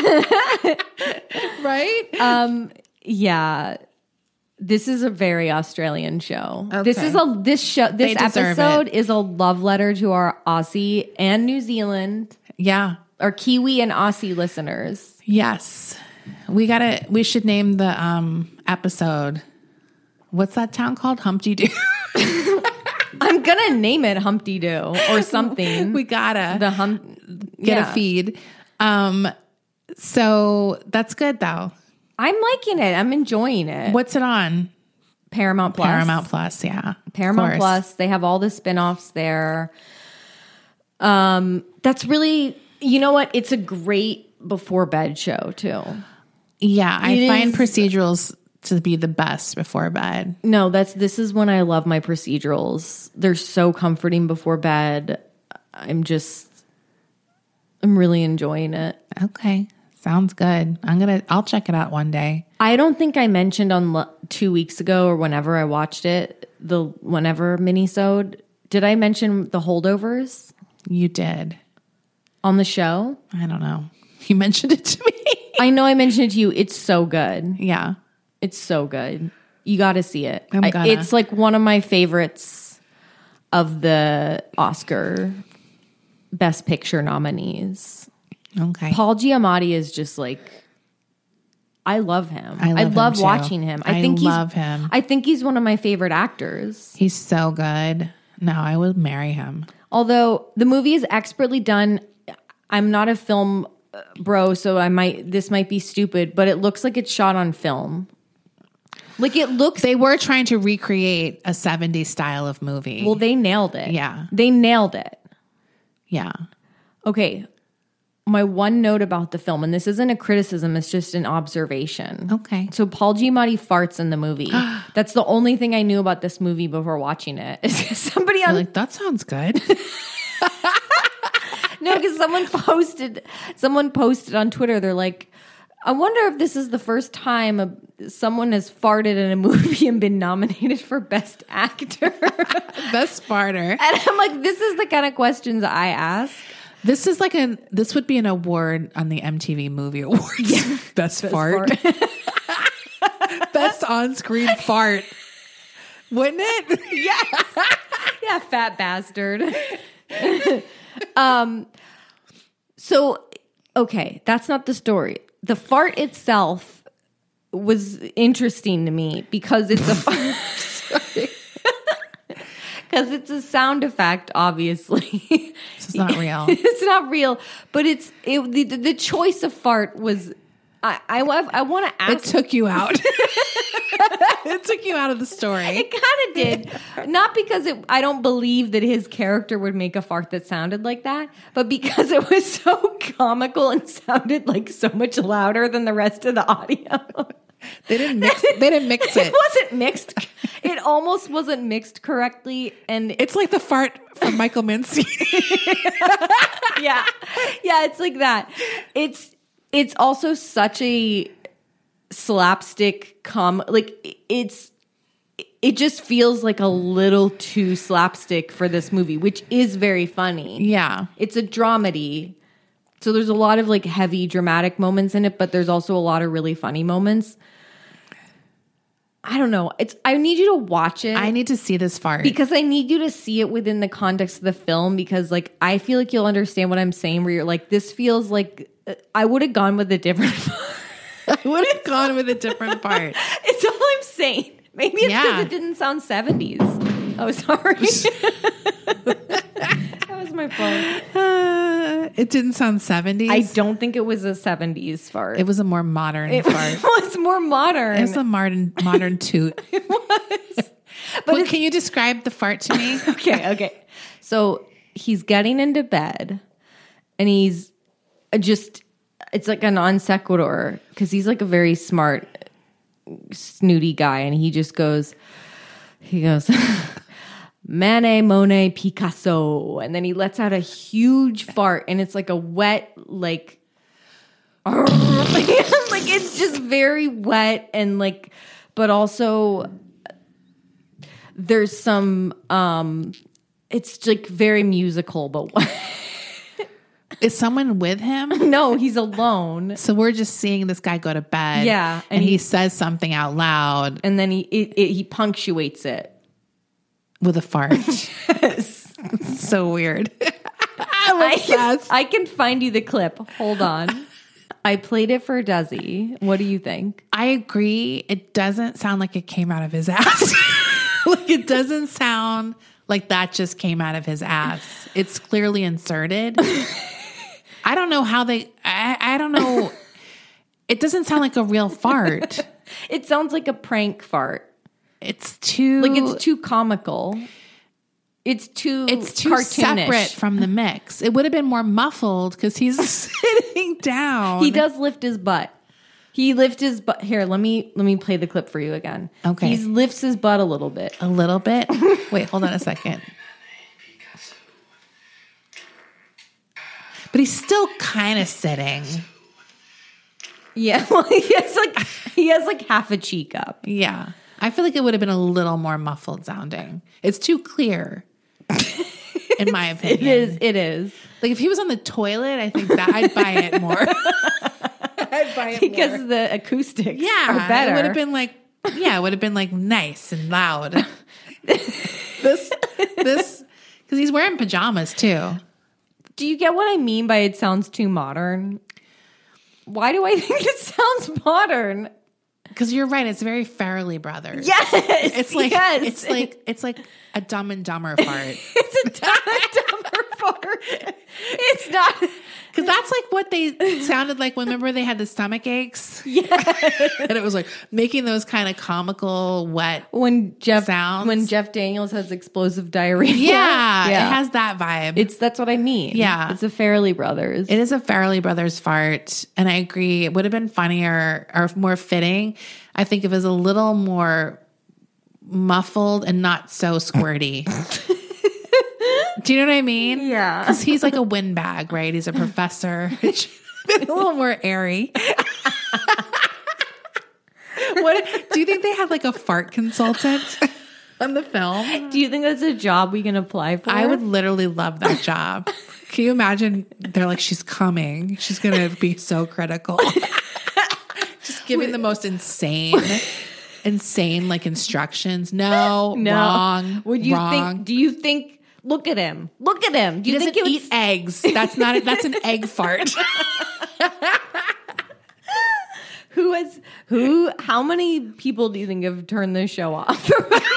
S5: Right?
S4: Um, yeah. This is a very Australian show.
S5: Okay.
S4: This is a this show this
S5: They deserve
S4: episode
S5: it.
S4: is a love letter to our Aussie and New Zealand,
S5: Yeah.
S4: our Kiwi and Aussie listeners.
S5: Yes. We gotta, we should name the um episode. What's that town called? Humpty Doo.
S4: I'm gonna name it Humpty Doo or something.
S5: We gotta
S4: the hum
S5: get
S4: yeah.
S5: a feed. Um, so that's good though.
S4: I'm liking it. I'm enjoying it.
S5: What's it on?
S4: Paramount Plus.
S5: Paramount Plus, yeah. Of
S4: Paramount
S5: course.
S4: Plus. They have all the spinoffs there. Um, that's really, you know what? It's a great before bed show too.
S5: Yeah, I
S4: It
S5: find
S4: is-
S5: procedurals to be the best before bed.
S4: No, that's this is when I love my procedurals. They're so comforting before bed. I'm just, I'm really enjoying it.
S5: Okay. Sounds good. I'm going to, I'll check it out one day.
S4: I don't think I mentioned on lo- two weeks ago or whenever I watched it, the whenever minisode, did I mention the holdovers
S5: You did.
S4: on the show?
S5: I don't know. You mentioned it to me.
S4: I know I mentioned it to you. It's so good.
S5: Yeah.
S4: It's so good. You got to see it.
S5: I'm
S4: I-
S5: gonna.
S4: it's like one of my favorites of the Oscar Best Picture nominees.
S5: Okay.
S4: Paul Giamatti is just like, I love him.
S5: I love him too.
S4: watching him. I,
S5: I
S4: think
S5: love
S4: he's,
S5: him.
S4: I think he's one of my favorite actors.
S5: He's so good. No, I would marry him.
S4: Although the movie is expertly done, I'm not a film uh, bro, so I might this might be stupid, but it looks like it's shot on film. Like it looks.
S5: They were trying to recreate a seventies style of movie.
S4: Well, they nailed it.
S5: Yeah.
S4: they nailed it.
S5: yeah.
S4: Okay. My one note about the film, and this isn't a criticism, it's just an observation.
S5: Okay.
S4: So Paul Giamatti farts in the movie. That's the only thing I knew about this movie before watching it. Somebody
S5: You're
S4: on
S5: like, that sounds good.
S4: no, because someone posted, someone posted on Twitter. They're like, I wonder if this is the first time a, someone has farted in a movie and been nominated for Best Actor.
S5: Best farter.
S4: And I'm like, this is the kind of questions I ask.
S5: This is like a, this would be an award on the M T V Movie Awards. Best, fart. Best on-screen fart. Wouldn't it?
S4: Yes. Yeah, fat bastard. um, so, okay, that's not the story. The fart itself was interesting to me because it's a because it's a sound effect, obviously.
S5: It's not real.
S4: It's not real, but it's it, the the choice of fart was. I I, I want to ask.
S5: It took you out. It took you out of the story.
S4: It kind of did. Not because it, I don't believe that his character would make a fart that sounded like that, but because it was so comical and sounded like so much louder than the rest of the audio.
S5: They didn't mix. They didn't mix it.
S4: It wasn't mixed. It almost wasn't mixed correctly, and
S5: It's like the fart from Michael Mincy.
S4: yeah, yeah, it's like that. It's it's also such a slapstick com like it's it just feels like a little too slapstick for this movie, which is very funny.
S5: Yeah.
S4: It's a dramedy. So there's a lot of like heavy dramatic moments in it, but there's also a lot of really funny moments. I don't know. It's I need you to watch it.
S5: I need to see this fart.
S4: Because I need you to see it within the context of the film, because like I feel like you'll understand what I'm saying, where you're like, this feels like uh, I would have gone with a different
S5: I would have gone with a different part.
S4: It's all I'm saying. Maybe it's because
S5: Yeah.
S4: it didn't sound seventies. Oh, sorry. That was my fault.
S5: Uh, it didn't sound seventies.
S4: I don't think it was a seventies fart.
S5: It was a more modern
S4: It
S5: fart.
S4: was more modern.
S5: It's a modern modern toot.
S4: It was.
S5: But
S4: it's-
S5: can you describe the fart to me?
S4: Okay, okay. So he's getting into bed and he's just, it's like a non sequitur because he's like a very smart, snooty guy. And he just goes, he goes, Manet, Monet, Picasso. And then he lets out a huge fart and it's like a wet, like, like it's just very wet and like, but also there's some, um, it's like very musical, but
S5: Is someone with him?
S4: no, he's alone.
S5: So we're just seeing this guy go to bed.
S4: Yeah,
S5: And,
S4: and
S5: he,
S4: he-
S5: says something out loud
S4: And then he, it, it, he punctuates it.
S5: with a fart. So weird. I'm
S4: I can,
S5: obsessed.
S4: I can find you the clip. Hold on. I played it for Desi. What do you think?
S5: I agree. It doesn't sound like it came out of his ass. Like it doesn't sound like that just came out of his ass. It's clearly inserted. I don't know how they, I, I don't know. It doesn't sound like a real fart.
S4: It sounds like a prank fart.
S5: It's too,
S4: Like it's too comical. It's too
S5: it's too
S4: cartoonish.
S5: separate from the mix. It would have been more muffled because he's sitting down.
S4: He does lift his butt. He lifts his butt. Here, let me let me play the clip for you again.
S5: Okay.
S4: He lifts his butt a little bit.
S5: a little bit. Wait, hold on a second. But he's still kind of sitting.
S4: Yeah, well, he has like he has like half a cheek up.
S5: Yeah. I feel like it would have been a little more muffled sounding. It's too clear, in my opinion.
S4: It is. It is
S5: Like if he was on the toilet, I think that I'd buy it more. I'd buy it
S4: because
S5: more.
S4: the acoustics
S5: Yeah,
S4: are better.
S5: it would have been like, yeah, it would have been like nice and loud. this, this, because he's wearing pajamas too.
S4: Do you get what I mean by it sounds too modern? Why do I think it sounds modern?
S5: Because you're right, it's very Farrelly Brothers.
S4: Yes,
S5: It's like
S4: yes.
S5: it's like it's like a Dumb and Dumber fart.
S4: It's a dumb and dumber fart. It's not.
S5: Because that's like what they sounded like. Remember they had the stomach aches?
S4: Yeah.
S5: And it was like making those kind of comical, wet.
S4: When Jeff
S5: Sounds.
S4: when Jeff Daniels has explosive diarrhea.
S5: Yeah, it has that vibe.
S4: It's that's what I mean.
S5: Yeah.
S4: It's a Farrelly Brothers.
S5: It is a Farrelly Brothers fart. And I agree. It would have been funnier or more fitting. I think if it was a little more muffled and not so squirty. Do you know what I mean?
S4: Yeah.
S5: Because he's like a windbag, right? He's a professor. It should have been a little more airy. What do you think they had like a fart consultant on the film?
S4: Do you think that's a job we can apply for?
S5: I would literally love that job. Can you imagine? They're like, she's coming. She's going to be so critical. Just giving the most insane, insane like instructions. No,
S4: no.
S5: wrong.
S4: Would you
S5: wrong.
S4: think? Do you think? Look at him. Look at him. Do
S5: He
S4: you
S5: doesn't
S4: think it
S5: eat
S4: was,
S5: eggs. That's not. A, that's an egg fart.
S4: who has who? How many people do you think have turned this show off?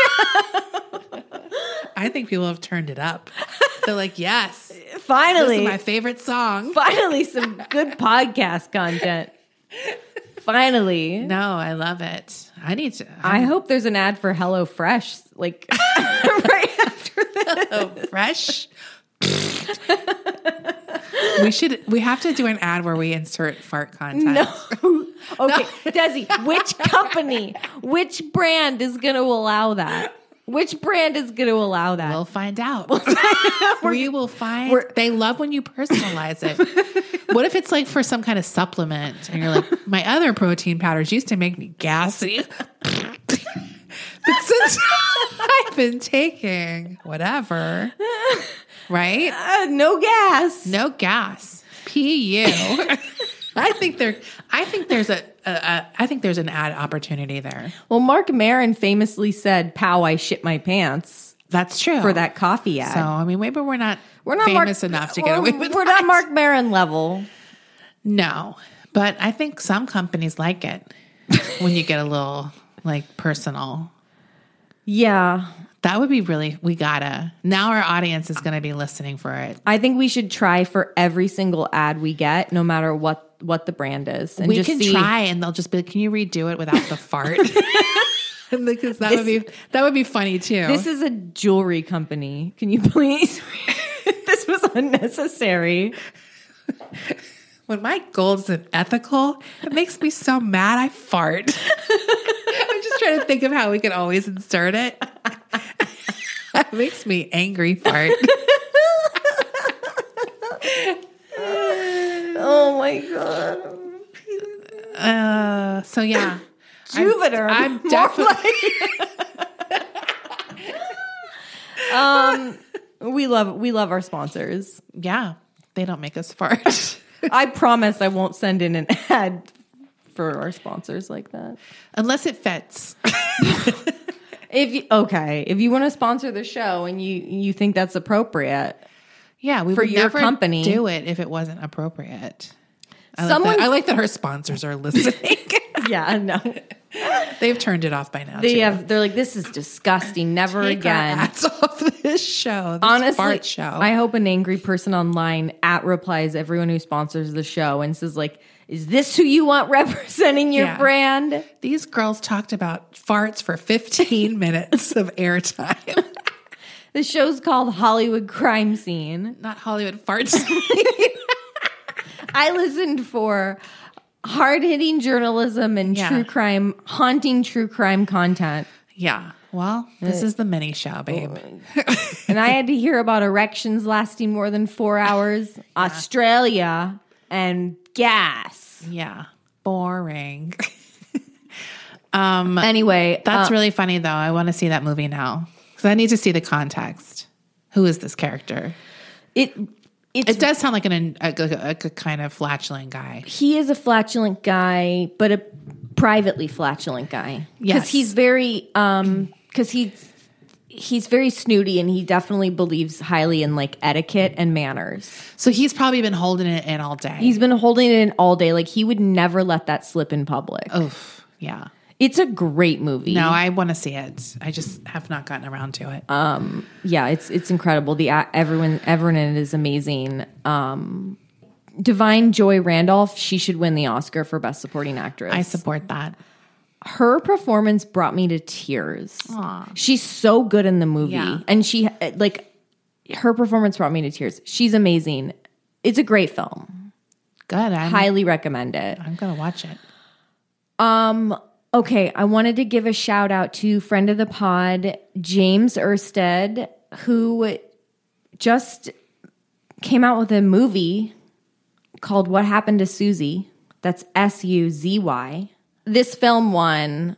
S5: I think people have turned it up. They're like, yes, this
S4: Finally,
S5: is my favorite song.
S4: finally, some good podcast content. Finally.
S5: No, I love it. I need to.
S4: I hope there's an ad for HelloFresh, like right after this.
S5: Oh, fresh. we should. We have to do an ad where we insert fart content.
S4: No. Okay, Desi, which company, which brand is going to allow that? Which brand is going to allow that?
S5: We'll find out. we will find.
S4: we're-
S5: They love when you personalize it. What if it's like for some kind of supplement, and you're like, my other protein powders used to make me gassy, but since I've been taking whatever, right?
S4: Uh, no gas.
S5: No gas. P U. I think there. I think there's a, a, a. I think there's an ad opportunity there.
S4: Well, Mark Maron famously said, "Pow, I shit my pants"
S5: That's true
S4: for that coffee ad.
S5: So I mean, maybe we're not.
S4: we're not
S5: famous
S4: Mark,
S5: enough to get
S4: we're-
S5: away with.
S4: We're
S5: that.
S4: not Mark Maron level.
S5: No, but I think some companies like it when you get a little like personal.
S4: Yeah,
S5: That would be really. We gotta. Now our audience is going to be listening for it.
S4: I think we should try for every single ad we get, no matter what what the brand is, and
S5: we
S4: just
S5: can
S4: see.
S5: try, and they'll just be like, "Can you redo it without the fart?" Because that would be that would be funny too.
S4: This is a jewelry company. Can you please? This was unnecessary.
S5: When my gold isn't ethical, it makes me so mad I fart. I'm just trying to think of how we can always insert it. It makes me angry fart.
S4: Oh my god.
S5: Uh, So yeah.
S4: Jupiter.
S5: I'm, I'm definitely
S4: um we love we love our sponsors.
S5: Yeah. They don't make us fart.
S4: I promise I won't send in an ad for our sponsors like that.
S5: Unless it fits.
S4: If you, okay, if you want to sponsor the show and you you think that's appropriate,
S5: Yeah, we
S4: for
S5: would
S4: your
S5: never
S4: company.
S5: do it if it wasn't appropriate. I like,
S4: Someone-
S5: that, I like that our sponsors are listening.
S4: yeah, no,
S5: They've turned it off by now.
S4: they
S5: too.
S4: have. They're like, this is disgusting. Never
S5: Take our
S4: again.
S5: ads off this show. This
S4: Honestly,
S5: fart show.
S4: I hope an angry person online at replies everyone who sponsors the show and says like, "Is this who you want representing your
S5: Yeah.
S4: brand?"
S5: These girls talked about farts for fifteen minutes of airtime.
S4: The show's called Hollywood Crime Scene.
S5: Not Hollywood farts.
S4: I listened for hard-hitting journalism and
S5: Yeah.
S4: true crime, haunting true crime content.
S5: Yeah. Well, this is the mini show, babe.
S4: And I had to hear about erections lasting more than four hours, Australia, and gas.
S5: Yeah. Boring. um,
S4: Anyway,
S5: That's
S4: uh,
S5: really funny, though. I want to see that movie now because I need to see the context. Who is this character?
S4: it. It's,
S5: It does sound like an a, a, a kind of flatulent guy.
S4: he is a flatulent guy, but a privately flatulent guy. Because
S5: Yes.
S4: he's very, um, because he he's very snooty, and he definitely believes highly in like etiquette and manners.
S5: So he's probably been holding it in all day.
S4: He's been holding it in all day. Like he would never let that slip in public.
S5: Oof. Yeah.
S4: It's a great movie.
S5: No, I want to see it. I just have not gotten around to it.
S4: Um, yeah, it's it's incredible. The a- everyone everyone in it is amazing. Um, Divine Joy Randolph, she should win the Oscar for Best Supporting Actress.
S5: I support that.
S4: Her performance brought me to tears. She's so good in the movie,
S5: Yeah.
S4: and she like her performance brought me to tears. She's amazing. It's a great film.
S5: Good. I'm,
S4: Highly recommend it.
S5: I'm going to watch it.
S4: Um. Okay, I wanted to give a shout out to friend of the pod, James Ersted, who just came out with a movie called What Happened to Susie. That's S U Z Y. This film won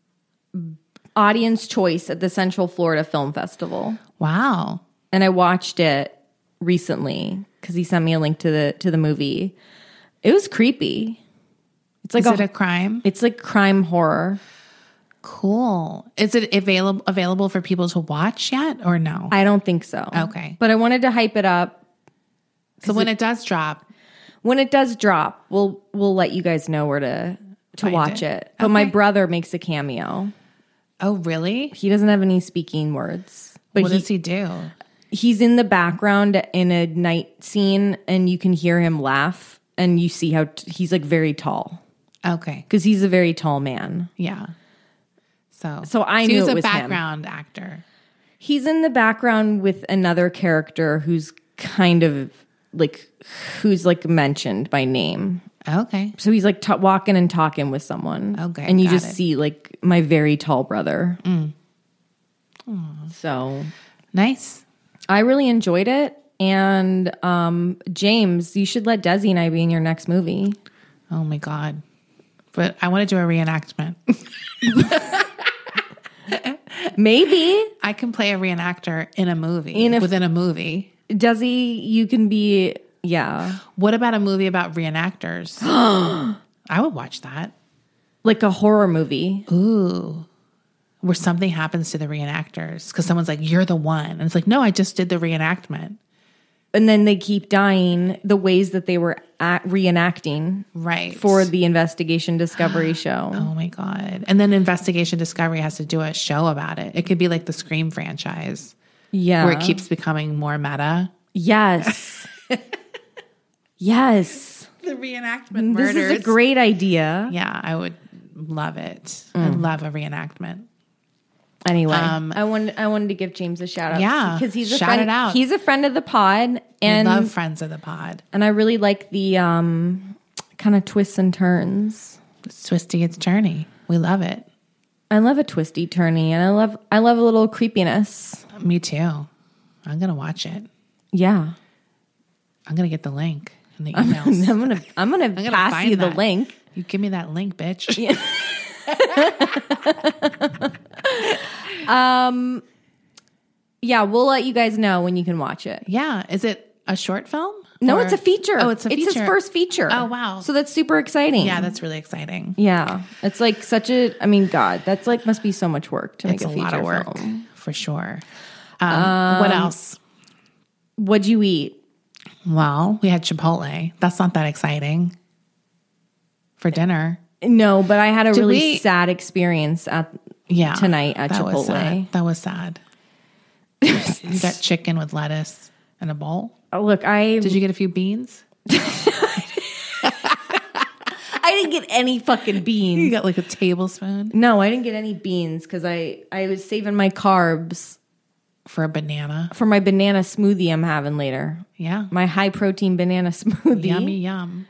S4: Audience Choice at the Central Florida Film Festival.
S5: Wow.
S4: And I watched it recently because he sent me a link to the to the movie. It was creepy. It's like
S5: Is it a crime?
S4: it's like crime horror.
S5: Cool. Is it available available for people to watch yet or no?
S4: I don't think so.
S5: Okay.
S4: But I wanted to hype it up.
S5: so when it, does drop,
S4: When it does drop, we'll we'll let you guys know where to to
S5: Find
S4: watch
S5: it.
S4: it. But my
S5: Okay.
S4: brother makes a cameo.
S5: oh really?
S4: He doesn't have any speaking words. But
S5: What
S4: he,
S5: does he do?
S4: he's in the background in a night scene, and you can hear him laugh, and you see how t- he's like very tall.
S5: Okay.
S4: Because he's a very tall man.
S5: Yeah. So
S4: So I
S5: so
S4: knew
S5: he's
S4: it
S5: a
S4: was him.
S5: background actor.
S4: He's in the background with another character who's kind of like, who's like mentioned by name.
S5: Okay.
S4: So he's like t- walking and talking with someone.
S5: Okay,
S4: And you
S5: got
S4: just
S5: it.
S4: see like my very tall brother. So
S5: Nice.
S4: I really enjoyed it. And um, James, you should let Desi and I be in your next movie.
S5: Oh my God. But I want to do a reenactment.
S4: Maybe.
S5: I can play a reenactor in a movie,
S4: In a-
S5: within a movie.
S4: Desi, you can be, yeah,
S5: What about a movie about reenactors? I would watch that.
S4: like a horror movie.
S5: Ooh. Where something happens to the reenactors because someone's like, you're the one. And it's like, no, I just did the reenactment.
S4: And then they keep dying the ways that they were at reenacting
S5: Right.
S4: for the Investigation Discovery show.
S5: Oh my God. And then Investigation Discovery has to do a show about it. It could be like the Scream franchise
S4: Yeah.
S5: where it keeps becoming more meta.
S4: Yes. Yes.
S5: The reenactment
S4: This
S5: murders.
S4: is a great idea.
S5: Yeah, I would love it. I love a reenactment.
S4: Anyway,
S5: Um,
S4: I wanted I wanted to give James a shout out.
S5: Yeah,
S4: because he's a
S5: shout
S4: friend.
S5: it out.
S4: He's a friend of the pod,
S5: I
S4: and
S5: love Friends of the Pod.
S4: and I really like the um, kind of twists and turns.
S5: It's twisty, it's turny. We love it.
S4: I love a twisty turny, and I love I love a little creepiness.
S5: Me too. I'm gonna watch it.
S4: Yeah,
S5: I'm gonna get the link in the
S4: I'm
S5: emails.
S4: gonna I'm gonna
S5: gonna
S4: pass
S5: find
S4: you the
S5: that.
S4: link.
S5: You give me that link, bitch.
S4: um, yeah, we'll let you guys know when you can watch it.
S5: Yeah. Is it a short film?
S4: No,
S5: Or-
S4: it's a feature.
S5: Oh, it's a feature.
S4: It's his first feature.
S5: Oh, wow.
S4: So that's super exciting.
S5: Yeah, that's really exciting.
S4: Yeah. It's like such a, I mean, God, that's like must be so much work to make
S5: It's
S4: a
S5: a
S4: feature
S5: lot of work,
S4: film.
S5: for sure. Um, what else?
S4: What'd you eat?
S5: Well, we had Chipotle. That's not that exciting for dinner.
S4: No, but I had a
S5: Did
S4: really
S5: we-
S4: sad experience at
S5: Yeah,
S4: tonight at
S5: that
S4: Chipotle.
S5: Was sad. That was sad. You got chicken with lettuce in a bowl.
S4: Oh, look, I
S5: Did you get a few beans?
S4: I didn't get any fucking
S5: You
S4: beans.
S5: got like a tablespoon
S4: No, I didn't get any beans because I I was saving my carbs
S5: for a banana.
S4: for my banana smoothie I'm having later.
S5: Yeah.
S4: My high protein banana smoothie.
S5: Yummy yum.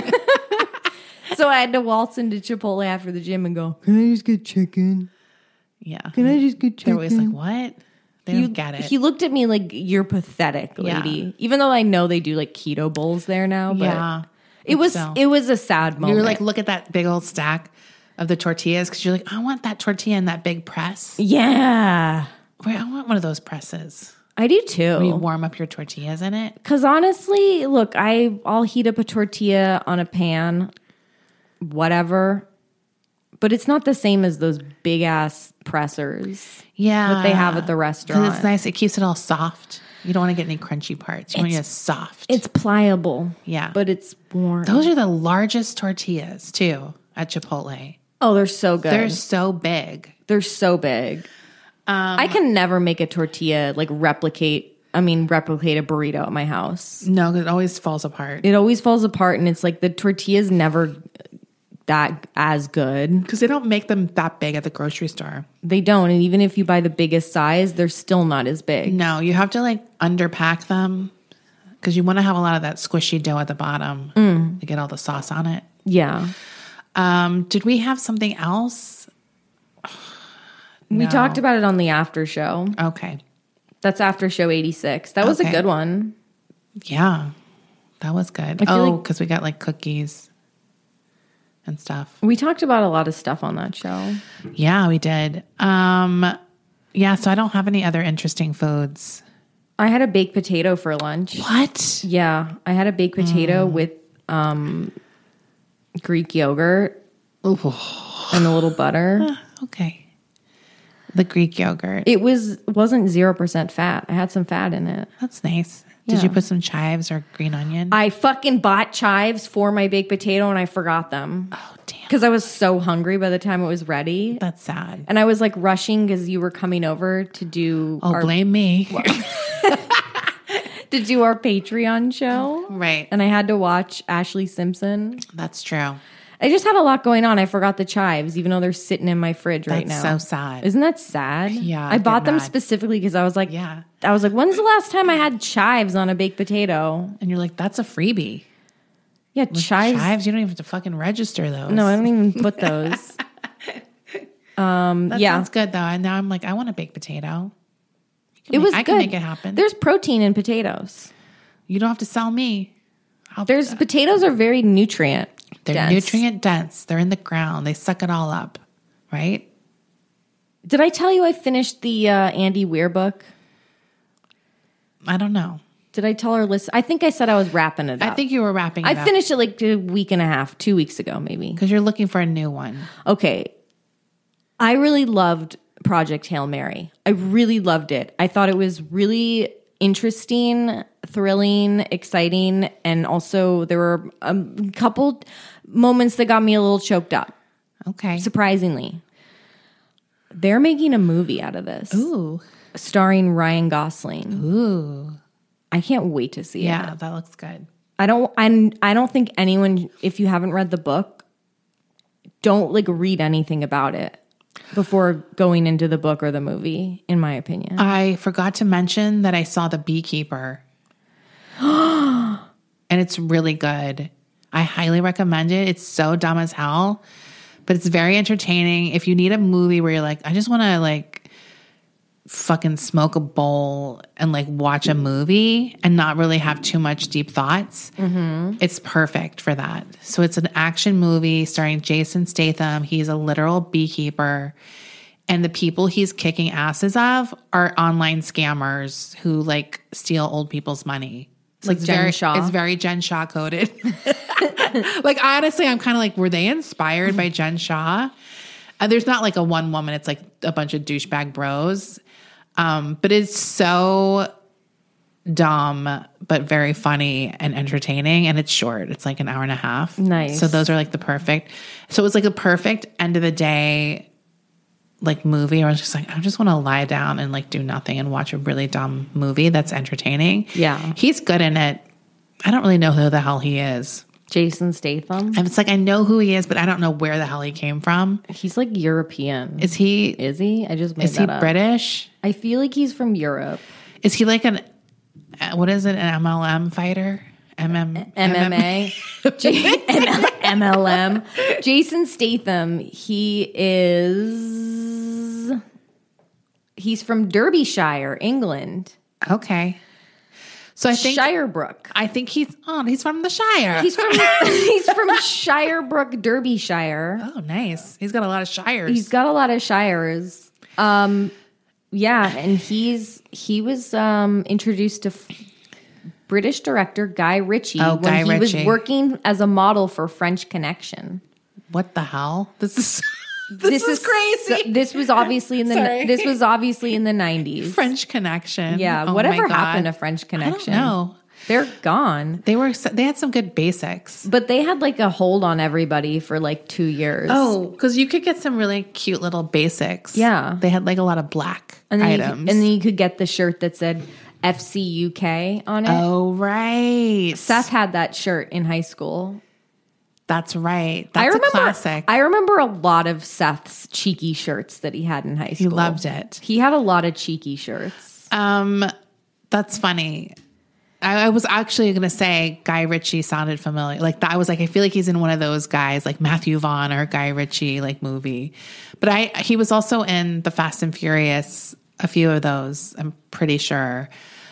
S4: So I had to waltz into Chipotle after the gym and go, "Can I just get chicken?
S5: Yeah.
S4: Can I just get
S5: They're
S4: chicken?"
S5: always like, what? They
S4: He-
S5: don't get it.
S4: He looked at me like, "You're pathetic, lady."
S5: Yeah.
S4: Even though I know they do like keto bowls there now, but
S5: yeah.
S4: it was
S5: So-
S4: it was a sad moment.
S5: You're like, look at that big old stack of the tortillas because you're like, I want that tortilla in that big press.
S4: yeah,
S5: Wait, I want one of those presses.
S4: I do
S5: You
S4: too.
S5: warm up your tortillas in it.
S4: Because honestly, look, I I'll heat up a tortilla on a pan, whatever, but it's not the same as those big ass pressers.
S5: Yeah.
S4: That they have at the restaurant.
S5: Because it's nice. It keeps it all soft. You don't want to get any crunchy parts. You want it soft.
S4: It's pliable,
S5: Yeah.
S4: but it's warm.
S5: Those are the largest tortillas, too, at Chipotle.
S4: oh, they're so good.
S5: They're so big.
S4: They're so big.
S5: Um,
S4: I can never make a tortilla like replicate. I mean, replicate a burrito at my house.
S5: No, it always falls apart.
S4: It always falls apart, and it's like the tortilla's never that as good.
S5: Because they don't make them that big at the grocery store.
S4: They don't, and even if you buy the biggest size, they're still not as big.
S5: No, you have to like underpack them because you want to have a lot of that squishy dough at the bottom
S4: Mm.
S5: to get all the sauce on it.
S4: Yeah,
S5: Um, did we have something else?
S4: we
S5: No.
S4: talked about it on the after show.
S5: Okay.
S4: That's after show eighty-six. That was
S5: Okay.
S4: a good one.
S5: Yeah, that was good.
S4: I feel
S5: Oh,
S4: like-
S5: because we got like cookies and stuff.
S4: We talked about a lot of stuff on that show.
S5: Yeah, we did. Um, yeah, so I don't have any other interesting foods.
S4: I had a baked potato for lunch.
S5: What?
S4: Yeah, I had a baked potato with um, Greek yogurt and a little butter.
S5: Okay. The Greek yogurt.
S4: It was wasn't zero percent fat. I had some fat in it.
S5: That's nice. Did
S4: Yeah.
S5: you put some chives or green onion?
S4: I fucking bought chives for my baked potato and I forgot them
S5: oh, damn.
S4: because I was so hungry by the time it was ready.
S5: That's sad.
S4: And I was like rushing because you were coming over to do
S5: Oh,
S4: our,
S5: blame me.
S4: to do our Patreon show.
S5: Right.
S4: And I had to watch Ashley Simpson.
S5: That's true.
S4: I just had a lot going on. I forgot the chives, even though they're sitting in my fridge right
S5: That's
S4: now.
S5: so sad.
S4: Isn't that sad?
S5: Yeah,
S4: I
S5: I
S4: bought
S5: get
S4: them
S5: mad.
S4: specifically because I was like,
S5: Yeah.
S4: I was like, when's the last time I had chives on a baked potato?
S5: And you're like, that's a freebie.
S4: Yeah, chives.
S5: Chives, you don't even have to fucking register those.
S4: No, I don't even put those. um,
S5: That
S4: yeah,
S5: sounds good though. And now I'm like, I want a baked potato. You can
S4: it
S5: make-
S4: was
S5: I
S4: good.
S5: can make it happen.
S4: There's protein in potatoes.
S5: you don't have to sell me. I'll,
S4: There's potatoes are very nutrient.
S5: they're
S4: dense.
S5: nutrient dense. They're in the ground. They suck it all up. Right?
S4: Did I tell you I finished the uh, Andy Weir book?
S5: I don't know.
S4: Did I tell her list? I think I said I was wrapping it up.
S5: I think you were wrapping it
S4: I
S5: up.
S4: finished it like a week and a half, two weeks ago, maybe.
S5: because you're looking for a new one.
S4: Okay. I really loved Project Hail Mary. I really loved it. I thought it was really interesting, thrilling, exciting, and also there were a couple moments that got me a little choked up,
S5: Okay.
S4: surprisingly. They're making a movie out of this,
S5: Ooh.
S4: starring Ryan Gosling.
S5: Ooh.
S4: I can't wait to see
S5: Yeah,
S4: it.
S5: that looks good.
S4: I don't I, I don't think anyone, if you haven't read the book, don't like read anything about it before going into the book or the movie, in my opinion.
S5: I forgot to mention that I saw The Beekeeper. And it's really good. I highly recommend it. It's so dumb as hell, but it's very entertaining. If you need a movie where you're like, I just want to like fucking smoke a bowl and like watch a movie and not really have too much deep thoughts, mm-hmm. it's perfect for that. So it's an action movie starring Jason Statham. He's a literal beekeeper. And the people he's kicking asses of are online scammers who like steal old people's money. So
S4: Like
S5: it's
S4: Jen
S5: very,
S4: Shaw?
S5: It's very Jen Shaw coded. Like, honestly, I'm kind of like, were they inspired by Jen Shaw? Uh, there's not like a one woman. It's like a bunch of douchebag bros. Um, but it's so dumb, but very funny and entertaining. And it's short. It's like an hour and a half.
S4: Nice.
S5: So those are like the perfect. So it was like a perfect end of the day like movie. Where I was just like, I just want to lie down and like do nothing and watch a really dumb movie that's entertaining.
S4: Yeah.
S5: He's good in it. I don't really know who the hell he is.
S4: Jason Statham.
S5: And it's like, I know who he is, but I don't know where the hell he came from.
S4: He's like European.
S5: Is he,
S4: Is he? I just made
S5: is he
S4: that up.
S5: British?
S4: I feel like he's from Europe.
S5: Is he like an, uh, what is it, an M L M fighter? M M,
S4: M M A. J- M L M. Jason Statham, he is, he's from Derbyshire, England.
S5: Okay. So I think,
S4: Shirebrook.
S5: I think he's, oh, he's from the Shire.
S4: He's from he's from Shirebrook, Derbyshire.
S5: Oh, nice. He's got a lot of shires.
S4: He's got a lot of shires. Um, yeah, and he's he was um, introduced to f- British director Guy Ritchie
S5: Oh,
S4: when
S5: Guy
S4: he
S5: Ritchie.
S4: was working as a model for French Connection.
S5: What the hell? This is this, is, crazy.
S4: so- this was obviously in the
S5: Sorry.
S4: this was obviously in the nineties.
S5: French Connection.
S4: Yeah,
S5: Oh
S4: whatever
S5: my God.
S4: happened to French Connection?
S5: I don't know.
S4: They're gone.
S5: They were. They had some good basics.
S4: But they had like a hold on everybody for like two years.
S5: Oh, because you could get some really cute little basics.
S4: Yeah.
S5: They had like a lot of black
S4: and then
S5: items.
S4: You, and then you could get the shirt that said F C U K on it.
S5: oh, right.
S4: Seth had that shirt in high school.
S5: That's right. That's
S4: I remember,
S5: a classic.
S4: I remember a lot of Seth's cheeky shirts that he had in high school.
S5: He loved it.
S4: He had a lot of cheeky shirts.
S5: Um, that's funny. I, I was actually going to say Guy Ritchie sounded familiar. Like that, I was like, I feel like he's in one of those guys, like Matthew Vaughn or Guy Ritchie, like movie. But I, he was also in the Fast and Furious, a few of those. I'm pretty sure.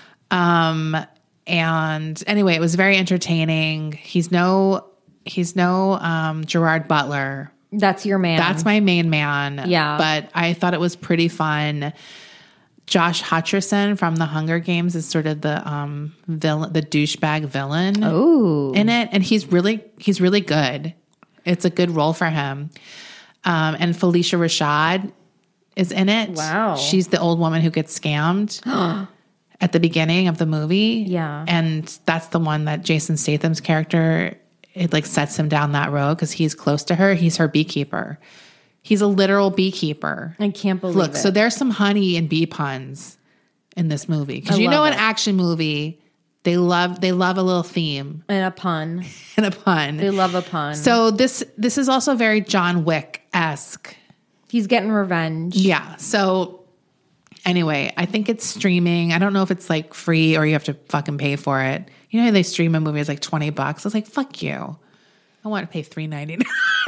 S5: Um, and anyway, it was very entertaining. He's no, he's no um, Gerard Butler.
S4: That's your man.
S5: That's my main man.
S4: Yeah.
S5: But I thought it was pretty fun. Josh Hutcherson from The Hunger Games is sort of the um villain, the douchebag villain
S4: Ooh.
S5: in it, and he's really he's really good. It's a good role for him. Um, and Felicia Rashad is in it.
S4: Wow.
S5: She's the old woman who gets scammed at the beginning of the movie.
S4: Yeah.
S5: And that's the one that Jason Statham's character, it like sets him down that road because he's close to her. He's her beekeeper. He's a literal beekeeper.
S4: I can't believe
S5: Look,
S4: it.
S5: so there's some honey and bee puns in this movie. Because
S4: I
S5: you know
S4: love
S5: an
S4: it.
S5: action movie, they love they love a little theme
S4: and a pun.
S5: and a pun.
S4: They love a pun.
S5: So this this is also very John Wick-esque.
S4: He's getting revenge.
S5: Yeah. So anyway, I think it's streaming. I don't know if it's like free or you have to fucking pay for it. You know how they stream a movie, it's like twenty bucks. I was like, fuck you. I want to pay three ninety-nine.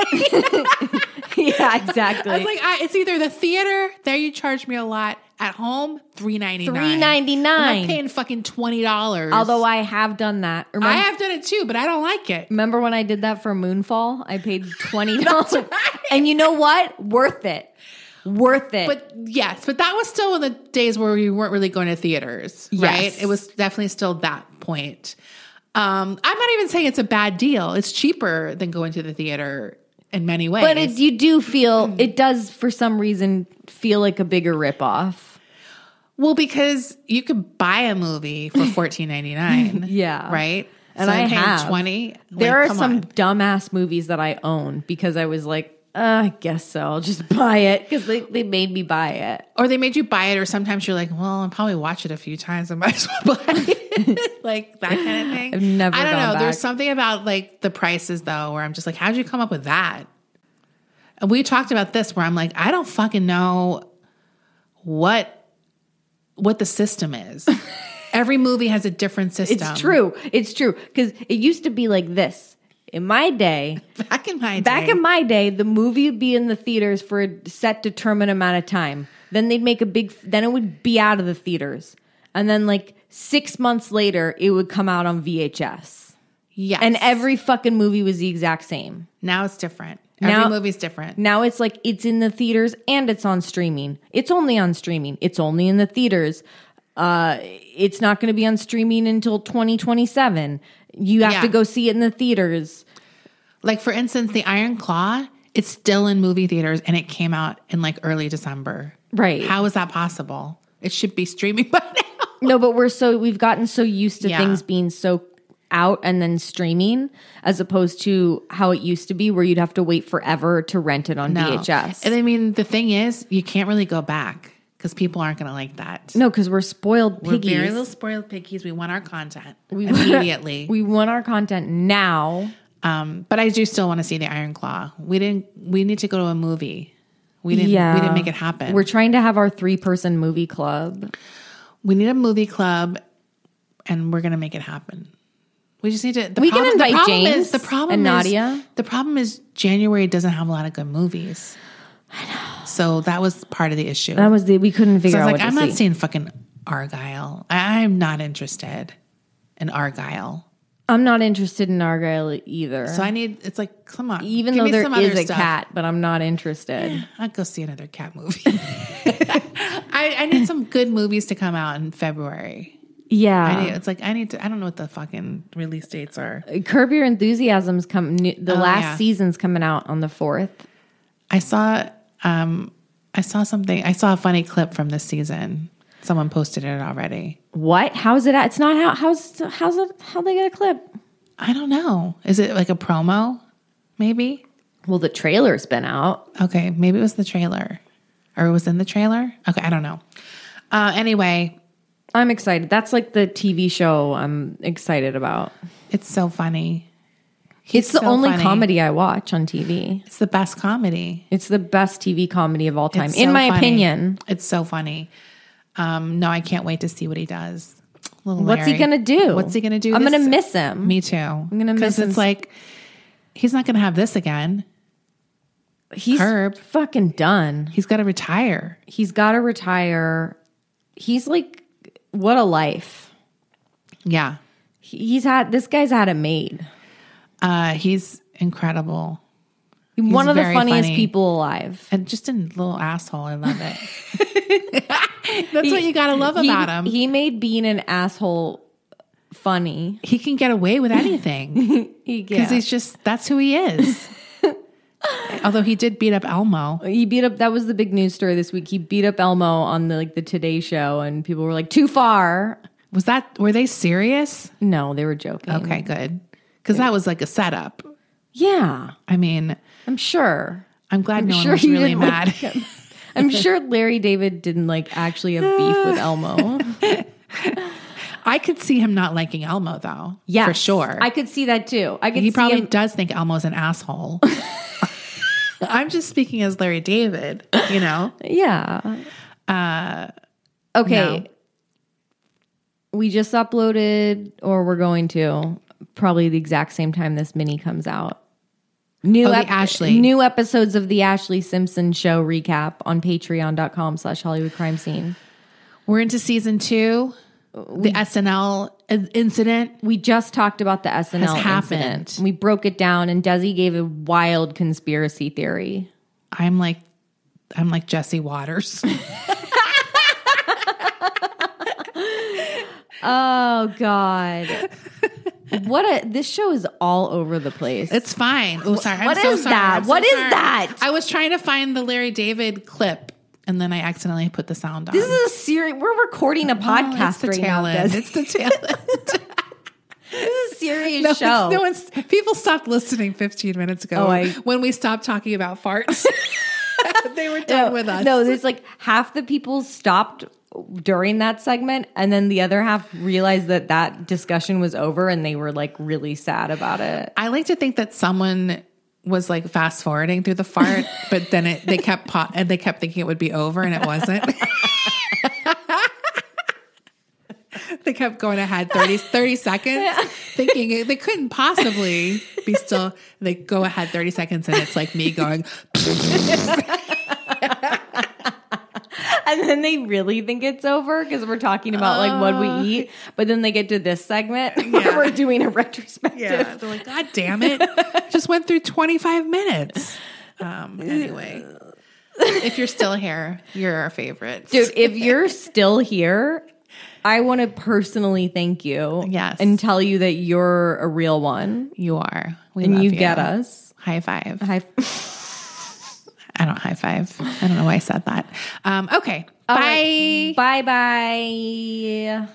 S4: Yeah, exactly.
S5: I was like, I, it's either the theater, there you charge me a lot. At home, three ninety-nine.
S4: three ninety-nine.
S5: I'm not paying fucking twenty dollars.
S4: Although I have done that. Remember,
S5: I have done it too, but I don't like it.
S4: remember when I did that for Moonfall? I paid twenty dollars. And you know what? Worth it. Worth it.
S5: But yes, but that was still in the days where we weren't really going to theaters, right?
S4: Yes.
S5: It was definitely still that point. Um, I'm not even saying it's a bad deal. It's cheaper than going to the theater in many ways.
S4: But it, you do feel, it does for some reason feel like a bigger ripoff.
S5: Well, because you could buy a movie for fourteen ninety-nine.
S4: Yeah.
S5: Right?
S4: And
S5: So
S4: I
S5: I'm paying
S4: have.
S5: twenty.
S4: There
S5: Like,
S4: are
S5: come
S4: some
S5: on.
S4: dumbass movies that I own because I was like, uh, I guess so. I'll just buy it because they, they made me buy it.
S5: Or they made you buy it, or sometimes you're like, well, I'll probably watch it a few times. I might as well buy it. Like that kind of thing.
S4: I've never
S5: I don't
S4: gone
S5: know.
S4: back.
S5: There's something about like the prices though, where I'm just like, how'd you come up with that? And we talked about this where I'm like, I don't fucking know what what the system is. Every movie has a different system.
S4: It's true. It's true. Because it used to be like this. In my day,
S5: Back in my day.
S4: back in my day, the movie would be in the theaters for a set determined amount of time. Then they'd make a big, then it would be out of the theaters. And then like six months later, it would come out on V H S.
S5: Yes.
S4: And every fucking movie was the exact same.
S5: Now it's different.
S4: Now-
S5: Every movie's different.
S4: Now it's like it's in the theaters and it's on streaming. It's only on streaming. It's only in the theaters. Uh, it's not going to be on streaming until twenty twenty-seven. You have
S5: Yeah.
S4: to go see it in the theaters.
S5: Like, for instance, the Iron Claw, it's still in movie theaters and it came out in like early December.
S4: Right.
S5: How is that possible? It should be streaming by now.
S4: No, but we're so we've gotten so used to
S5: Yeah.
S4: things being so out and then streaming as opposed to how it used to be where you'd have to wait forever to rent it on
S5: No.
S4: V H S.
S5: And I mean, the thing is, you can't really go back because people aren't going to like that.
S4: No, because we're spoiled
S5: We're
S4: piggies.
S5: very little spoiled piggies. We want our content
S4: We-
S5: immediately.
S4: We want our content now.
S5: um, but I do still want to see the Iron Claw. We didn't. We need to go to a movie. We didn't.
S4: Yeah.
S5: We didn't make it happen.
S4: We're trying to have our three person movie club.
S5: we need a movie club, and we're going to make it happen. We just need to. The
S4: We can
S5: problem, the
S4: invite
S5: problem
S4: James
S5: is, the problem
S4: and
S5: is,
S4: Nadia.
S5: The problem is January doesn't have a lot of good movies. I know. So that was part of the issue.
S4: That was the we couldn't
S5: So
S4: figure
S5: I was
S4: out
S5: like,
S4: what
S5: I'm
S4: to
S5: not
S4: see.
S5: seeing fucking Argyle. I, I'm not interested in Argyle.
S4: I'm not interested in Argyle either.
S5: So I need. It's like, come on.
S4: Even
S5: give
S4: though
S5: me
S4: there
S5: some
S4: is
S5: other
S4: a
S5: stuff.
S4: cat, but I'm not interested.
S5: I'd go see another cat movie. I, I need some good movies to come out in February.
S4: Yeah.
S5: I need, it's like I need to. I don't know what the fucking release dates are.
S4: Curb Your Enthusiasm's come. new- The
S5: Oh,
S4: last
S5: yeah.
S4: season's coming out on the fourth.
S5: I saw. Um, I saw something. I saw a funny clip from this season. Someone posted it already.
S4: What? How's it at? It's not how. How's how's it? How they get a clip?
S5: I don't know. Is it like a promo? Maybe.
S4: Well, the trailer's been out.
S5: Okay, maybe it was the trailer, or it was in the trailer. Okay, I don't know. Uh, anyway,
S4: I'm excited. That's like the T V show I'm excited about.
S5: it's so funny. He's
S4: It's the
S5: so
S4: only
S5: funny.
S4: comedy I watch on T V.
S5: It's the best comedy.
S4: It's the best T V comedy of all time,
S5: It's
S4: in
S5: so
S4: my
S5: funny.
S4: opinion.
S5: It's so funny. Um, no, I can't wait to see what he does. Little
S4: What's he
S5: Larry.
S4: gonna do?
S5: What's he gonna do?
S4: I'm
S5: this-
S4: gonna miss him.
S5: Me too. I'm
S4: gonna miss him.
S5: it's like he's not gonna have this again.
S4: He's
S5: Curb.
S4: fucking done.
S5: He's got to retire.
S4: He's got to retire. He's like, what a life.
S5: Yeah,
S4: He's had this guy's had it made.
S5: uh, he's incredible
S4: One of the
S5: very
S4: funniest
S5: funny.
S4: people alive.
S5: and just a little asshole. I love it. That's what you gotta love
S4: He-
S5: about him. He,
S4: He made being an asshole funny.
S5: can get away with anything
S4: He,
S5: because
S4: yeah.
S5: he's just that's who he is. Although he did beat up Elmo.
S4: He beat up. That was the big news story this week. He beat up Elmo on the like the Today Show, and people were like, "Too far."
S5: Was that? Were they serious?
S4: No, they were joking.
S5: Okay, good. Because that was like a setup.
S4: Yeah,
S5: I mean,
S4: I'm sure.
S5: I'm glad
S4: I'm
S5: no
S4: sure
S5: one was
S4: he
S5: really
S4: didn't
S5: mad.
S4: like him. I'm sure Larry David didn't like actually have beef with Elmo.
S5: I could see him not liking Elmo though.
S4: Yeah,
S5: for sure.
S4: I could see that too. I could
S5: he
S4: see
S5: probably
S4: him.
S5: does think Elmo's an asshole. I'm just speaking as Larry David, you know.
S4: Yeah. Uh, okay.
S5: no.
S4: We just uploaded, or we're going to, probably the exact same time this mini comes out. New
S5: Oh, the Ashley.
S4: New episodes of the Ashley Simpson Show recap on patreon.com slash Hollywood Crime Scene.
S5: We're into season two. The S N L incident.
S4: We just talked about the S N L
S5: Has happened.
S4: incident. We broke it down, and Desi gave a wild conspiracy theory.
S5: I'm like, I'm like Jesse Waters.
S4: Oh God. What a this show is all over the place.
S5: It's fine. Oh, sorry. I'm
S4: What
S5: so
S4: is
S5: sorry.
S4: that?
S5: I'm so
S4: What is
S5: sorry.
S4: that?
S5: I was trying to find the Larry David clip, and then I accidentally put the sound on.
S4: This is a series. We're recording a
S5: Oh,
S4: podcast
S5: it's the
S4: right
S5: tail
S4: now.
S5: end.
S4: Desi.
S5: It's the tail end.
S4: This is a serious
S5: No,
S4: show.
S5: it's- no one's, people stopped listening fifteen minutes ago
S4: Oh, I-
S5: when we stopped talking about farts. They were done
S4: no,
S5: with us.
S4: No, there's like half the people stopped during that segment, and then the other half realized that that discussion was over, and they were like really sad about it.
S5: I like to think that someone was like fast forwarding through the fart, but then it, they kept pa- and they kept thinking it would be over, and it wasn't. They kept going ahead thirty, thirty seconds, thinking it, they couldn't possibly be still. They go ahead thirty seconds, and it's like me going.
S4: And then they really think it's over because we're talking about like what we eat. But then they get to this segment where
S5: Yeah.
S4: we're doing a retrospective.
S5: Yeah, they're like, God damn it. Just went through twenty-five minutes. Um, anyway, if you're still here, you're our favorites.
S4: Dude, if you're still here, I want to personally thank you.
S5: Yes.
S4: And tell you that you're a real one.
S5: You are. We
S4: and
S5: love
S4: you
S5: you.
S4: get us.
S5: High five.
S4: High
S5: I don't high five. I don't know why I said that. Um, okay.
S4: All
S5: Bye.
S4: right. Bye-bye.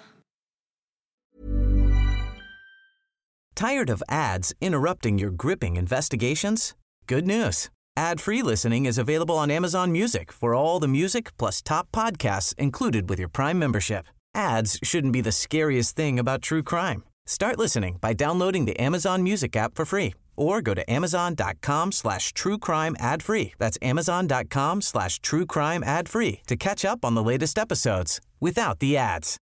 S6: Tired of ads interrupting your gripping investigations? Good news. Ad-free listening is available on Amazon Music for all the music plus top podcasts included with your Prime membership. Ads shouldn't be the scariest thing about true crime. Start listening by downloading the Amazon Music app for free or go to amazon.com slash true crime ad free. That's amazon.com slash true crime ad free to catch up on the latest episodes without the ads.